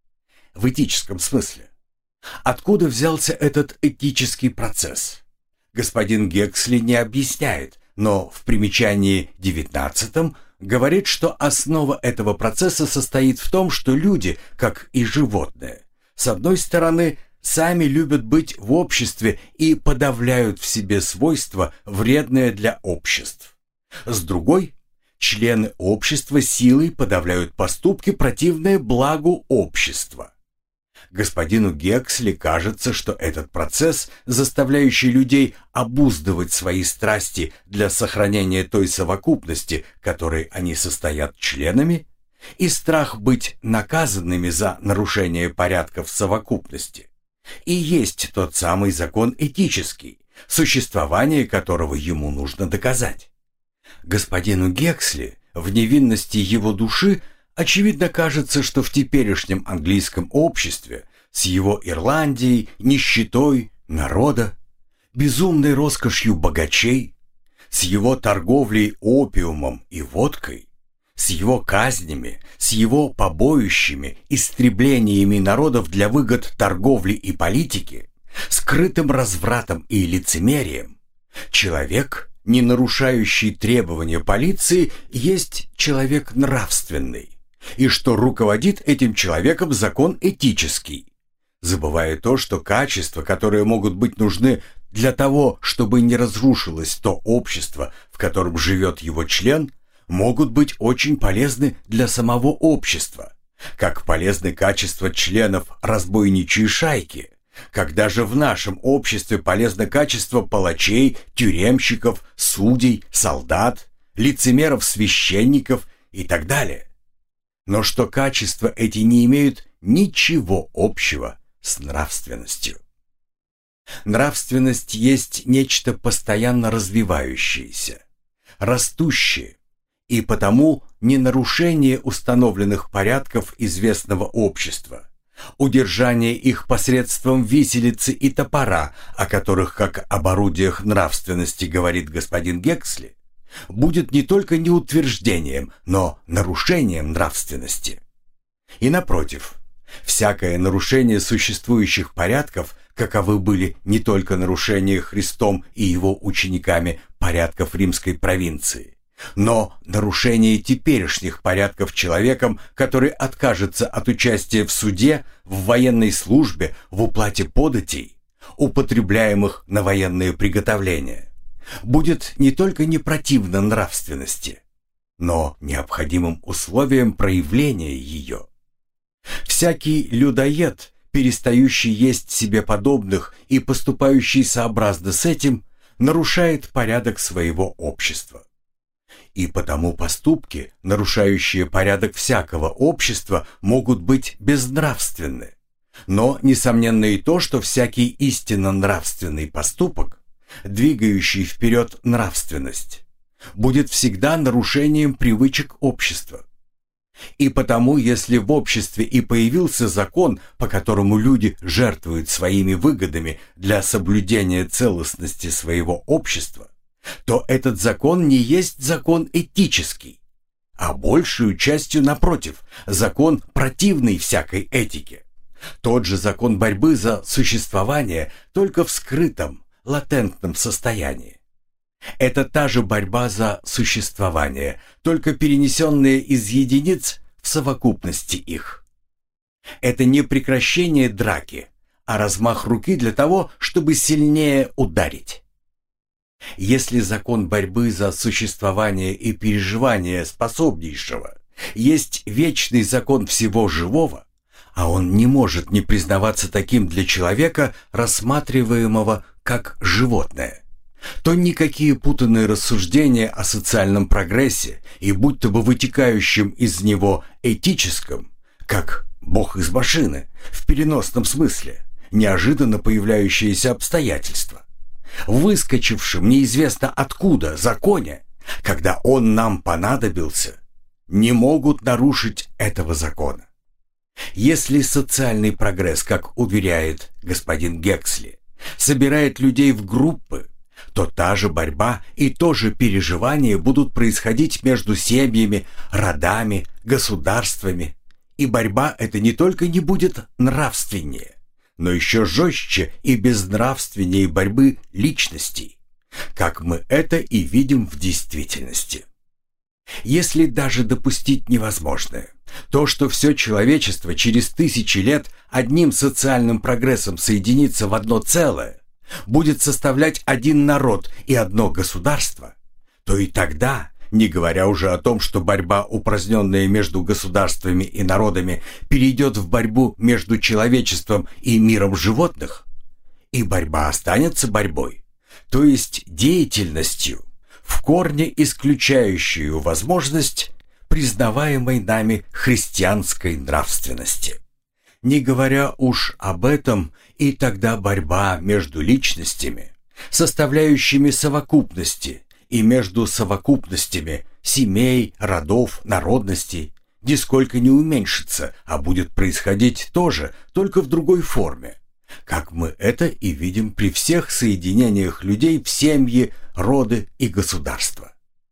в этическом смысле. Откуда взялся этот этический процесс? Господин Гексли не объясняет, но в примечании 19 говорит, что основа этого процесса состоит в том, что люди, как и животные, с одной стороны, сами любят быть в обществе и подавляют в себе свойства, вредные для обществ. С другой, члены общества силой подавляют поступки, противные благу общества. Господину Гексли кажется, что этот процесс, заставляющий людей обуздывать свои страсти для сохранения той совокупности, которой они состоят членами, и страх быть наказанными за нарушение порядков совокупности, и есть тот самый закон этический, существование которого ему нужно доказать. Господину Гексли в невинности его души очевидно кажется, что в теперешнем английском обществе с его Ирландией, нищетой народа, безумной роскошью богачей, с его торговлей опиумом и водкой, с его казнями, с его побоищами, истреблениями народов для выгод торговли и политики, скрытым развратом и лицемерием, человек, не нарушающий требования полиции, есть человек нравственный, и что руководит этим человеком закон этический, забывая то, что качества, которые могут быть нужны для того, чтобы не разрушилось то общество, в котором живет его член, могут быть очень полезны для самого общества, как полезны качества членов разбойничьей шайки, как даже в нашем обществе полезно качество палачей, тюремщиков, судей, солдат, лицемеров-священников и так далее. Но что качества эти не имеют ничего общего с нравственностью. Нравственность есть нечто постоянно развивающееся, растущее, и потому не нарушение установленных порядков известного общества, удержание их посредством виселицы и топора, о которых как об орудиях нравственности говорит господин Гексли, будет не только не утверждением, но нарушением нравственности. И напротив, Всякое нарушение существующих порядков, каковы были не только нарушения Христом и его учениками порядков римской провинции, но нарушение теперешних порядков человеком, который откажется от участия в суде, в военной службе, в уплате податей, употребляемых на военные приготовления, будет не только не противно нравственности, но необходимым условием проявления ее. Всякий людоед, перестающий есть себе подобных и поступающий сообразно с этим, нарушает порядок своего общества. И потому поступки, нарушающие порядок всякого общества, могут быть безнравственны. Но несомненно и то, что всякий истинно нравственный поступок, двигающий вперед нравственность, будет всегда нарушением привычек общества. И потому, если в обществе и появился закон, по которому люди жертвуют своими выгодами для соблюдения целостности своего общества, то этот закон не есть закон этический, а большую частью, напротив, закон противный всякой этике. Тот же закон борьбы за существование, только в скрытом, латентном состоянии. Это та же борьба за существование, только перенесенная из единиц в совокупности их. Это не прекращение драки, а размах руки для того, чтобы сильнее ударить. Если закон борьбы за существование и переживание способнейшего есть вечный закон всего живого, а он не может не признаваться таким для человека, рассматриваемого как животное, то никакие путанные рассуждения о социальном прогрессе и будто бы вытекающем из него этическом, как «бог из машины» в переносном смысле, неожиданно появляющиеся обстоятельства, выскочившим неизвестно откуда законе, когда он нам понадобился, не могут нарушить этого закона. Если социальный прогресс, как уверяет господин Гексли, собирает людей в группы, то та же борьба и то же переживание будут происходить между семьями, родами, государствами, и борьба эта не только не будет нравственнее, но еще жестче и безнравственнее борьбы личностей, как мы это и видим в действительности. Если даже допустить невозможное, то, что все человечество через тысячи лет одним социальным прогрессом соединится в одно целое, будет составлять один народ и одно государство, то и тогда, не говоря уже о том, что борьба, упраздненная между государствами и народами, перейдет в борьбу между человечеством и миром животных, и борьба останется борьбой, то есть деятельностью, в корне исключающую возможность признаваемой нами христианской нравственности. Не говоря уж об этом, и тогда борьба между личностями, составляющими совокупности, и между совокупностями семей, родов, народностей, нисколько не уменьшится, а будет происходить тоже, только в другой форме, как мы это и видим при всех соединениях людей в семьи, роды и государства.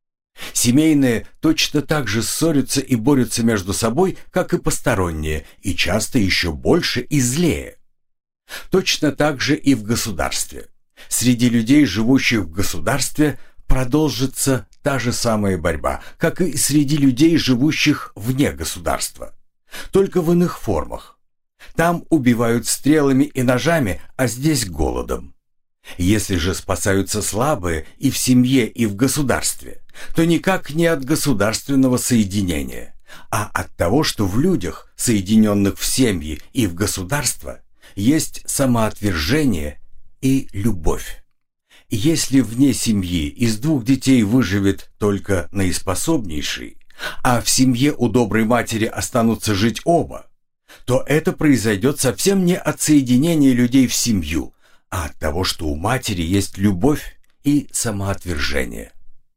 Семейные точно так же ссорятся и борются между собой, как и посторонние, и часто еще больше и злее. Точно так же и в государстве. Среди людей, живущих в государстве, продолжится та же самая борьба, как и среди людей, живущих вне государства, только в иных формах. Там убивают стрелами и ножами, а здесь голодом. Если же спасаются слабые и в семье, и в государстве, то никак не от государственного соединения, а от того, что в людях, соединенных в семьи и в государство, есть самоотвержение и любовь. Если вне семьи из двух детей выживет только наиспособнейший, а в семье у доброй матери останутся жить оба, то это произойдет совсем не от соединения людей в семью, а от того, что у матери есть любовь и самоотвержение.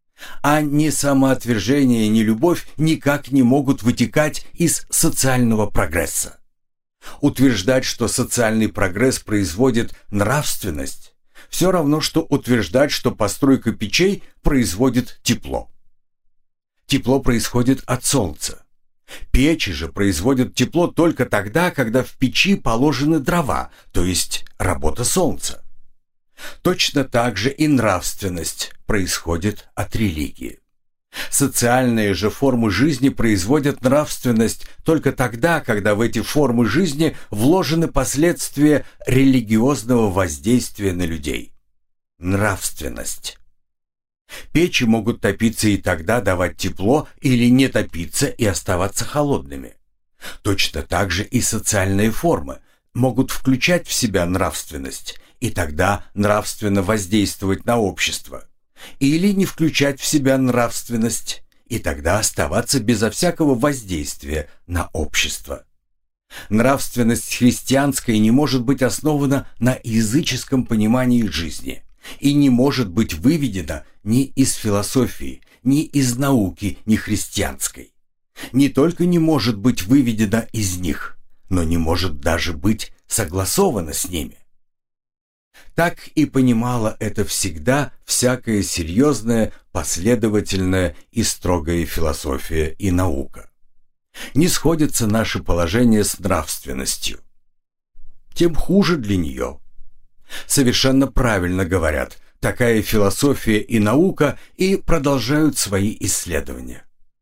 А ни самоотвержение, ни любовь никак не могут вытекать из социального прогресса. Утверждать, что социальный прогресс производит нравственность, все равно, что утверждать, что постройка печей производит тепло. Тепло происходит от солнца. Печи же производят тепло только тогда, когда в печи положены дрова, то есть работа солнца. Точно так же и нравственность происходит от религии. Социальные же формы жизни производят нравственность только тогда, когда в эти формы жизни вложены последствия религиозного воздействия на людей. Нравственность. Печи могут топиться и тогда давать тепло или не топиться и оставаться холодными. Точно так же и социальные формы могут включать в себя нравственность и тогда нравственно воздействовать на общество, или не включать в себя нравственность и тогда оставаться безо всякого воздействия на общество. Нравственность христианская не может быть основана на языческом понимании жизни и не может быть выведена ни из философии, ни из науки, ни христианской. Не только не может быть выведена из них, но не может даже быть согласована с ними. Так и понимала это всегда всякая серьезная, последовательная и строгая философия и наука. Не сходится наше положение с нравственностью. Тем хуже для нее. Совершенно правильно говорят, такая философия и наука и продолжают свои исследования.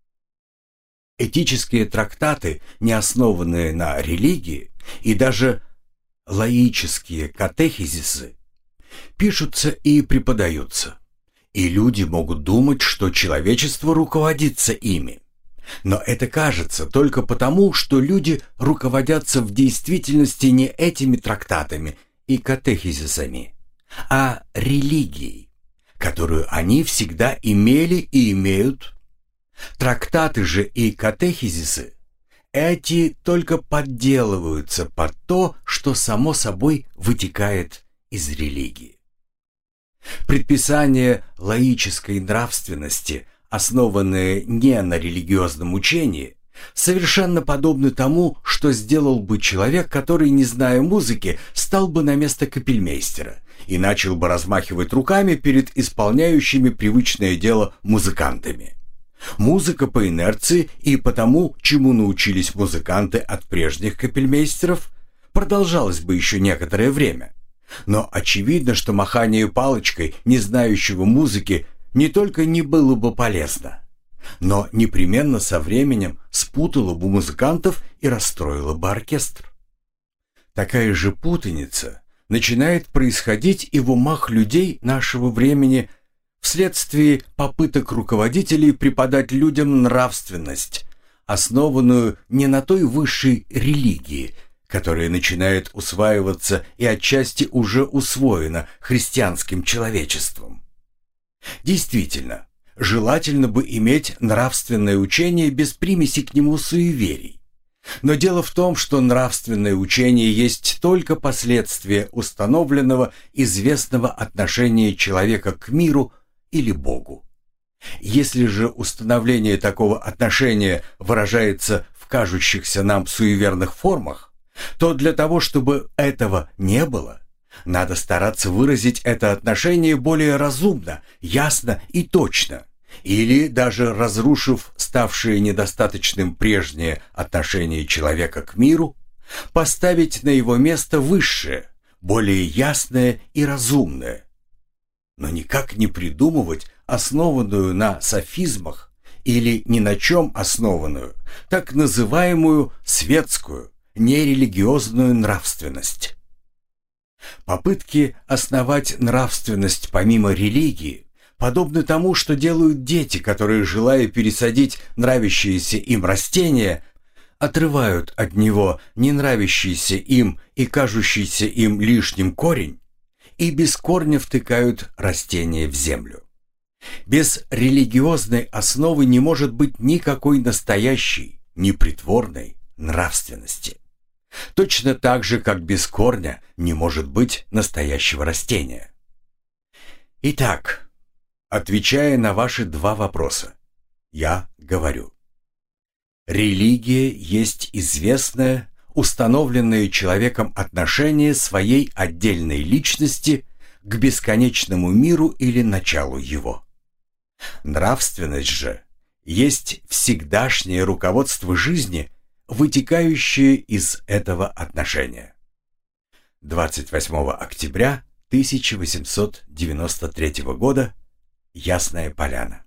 Этические трактаты, не основанные на религии, и даже лаические катехизисы пишутся и преподаются, и люди могут думать, что человечество руководится ими. Но это кажется только потому, что люди руководятся в действительности не этими трактатами и катехизисами, а религией, которую они всегда имели и имеют. Трактаты же и катехизисы эти только подделываются под то, что само собой вытекает из религии. Предписания лаической нравственности, основанные не на религиозном учении, совершенно подобны тому, что сделал бы человек, который, не зная музыки, стал бы на место капельмейстера и начал бы размахивать руками перед исполняющими привычное дело музыкантами. Музыка по инерции и по тому, чему научились музыканты от прежних капельмейстеров, продолжалась бы еще некоторое время. Но очевидно, что махание палочкой не знающего музыки не только не было бы полезно, но непременно со временем спутало бы музыкантов и расстроило бы оркестр. Такая же путаница начинает происходить и в умах людей нашего времени вследствие попыток руководителей преподать людям нравственность, основанную не на той высшей религии, которая начинает усваиваться и отчасти уже усвоена христианским человечеством. Действительно, желательно бы иметь нравственное учение без примеси к нему суеверий. Но дело в том, что нравственное учение есть только последствие установленного известного отношения человека к миру или Богу. Если же установление такого отношения выражается в кажущихся нам суеверных формах, то для того, чтобы этого не было, надо стараться выразить это отношение более разумно, ясно и точно, или даже разрушив ставшее недостаточным прежнее отношение человека к миру, поставить на его место высшее, более ясное и разумное, но никак не придумывать основанную на софизмах или ни на чем основанную, так называемую светскую, нерелигиозную нравственность. Попытки основать нравственность помимо религии подобны тому, что делают дети, которые, желая пересадить нравящиеся им растения, отрывают от него не нравящийся им и кажущийся им лишним корень и без корня втыкают растение в землю. Без религиозной основы не может быть никакой настоящей, непритворной нравственности. Точно так же, как без корня не может быть настоящего растения. Итак, отвечая на ваши два вопроса, я говорю: религия есть известное, установленное человеком отношение своей отдельной личности к бесконечному миру или началу его. Нравственность же есть всегдашнее руководство жизни, вытекающее из этого отношения. 28 октября 1893 года. Ясная Поляна.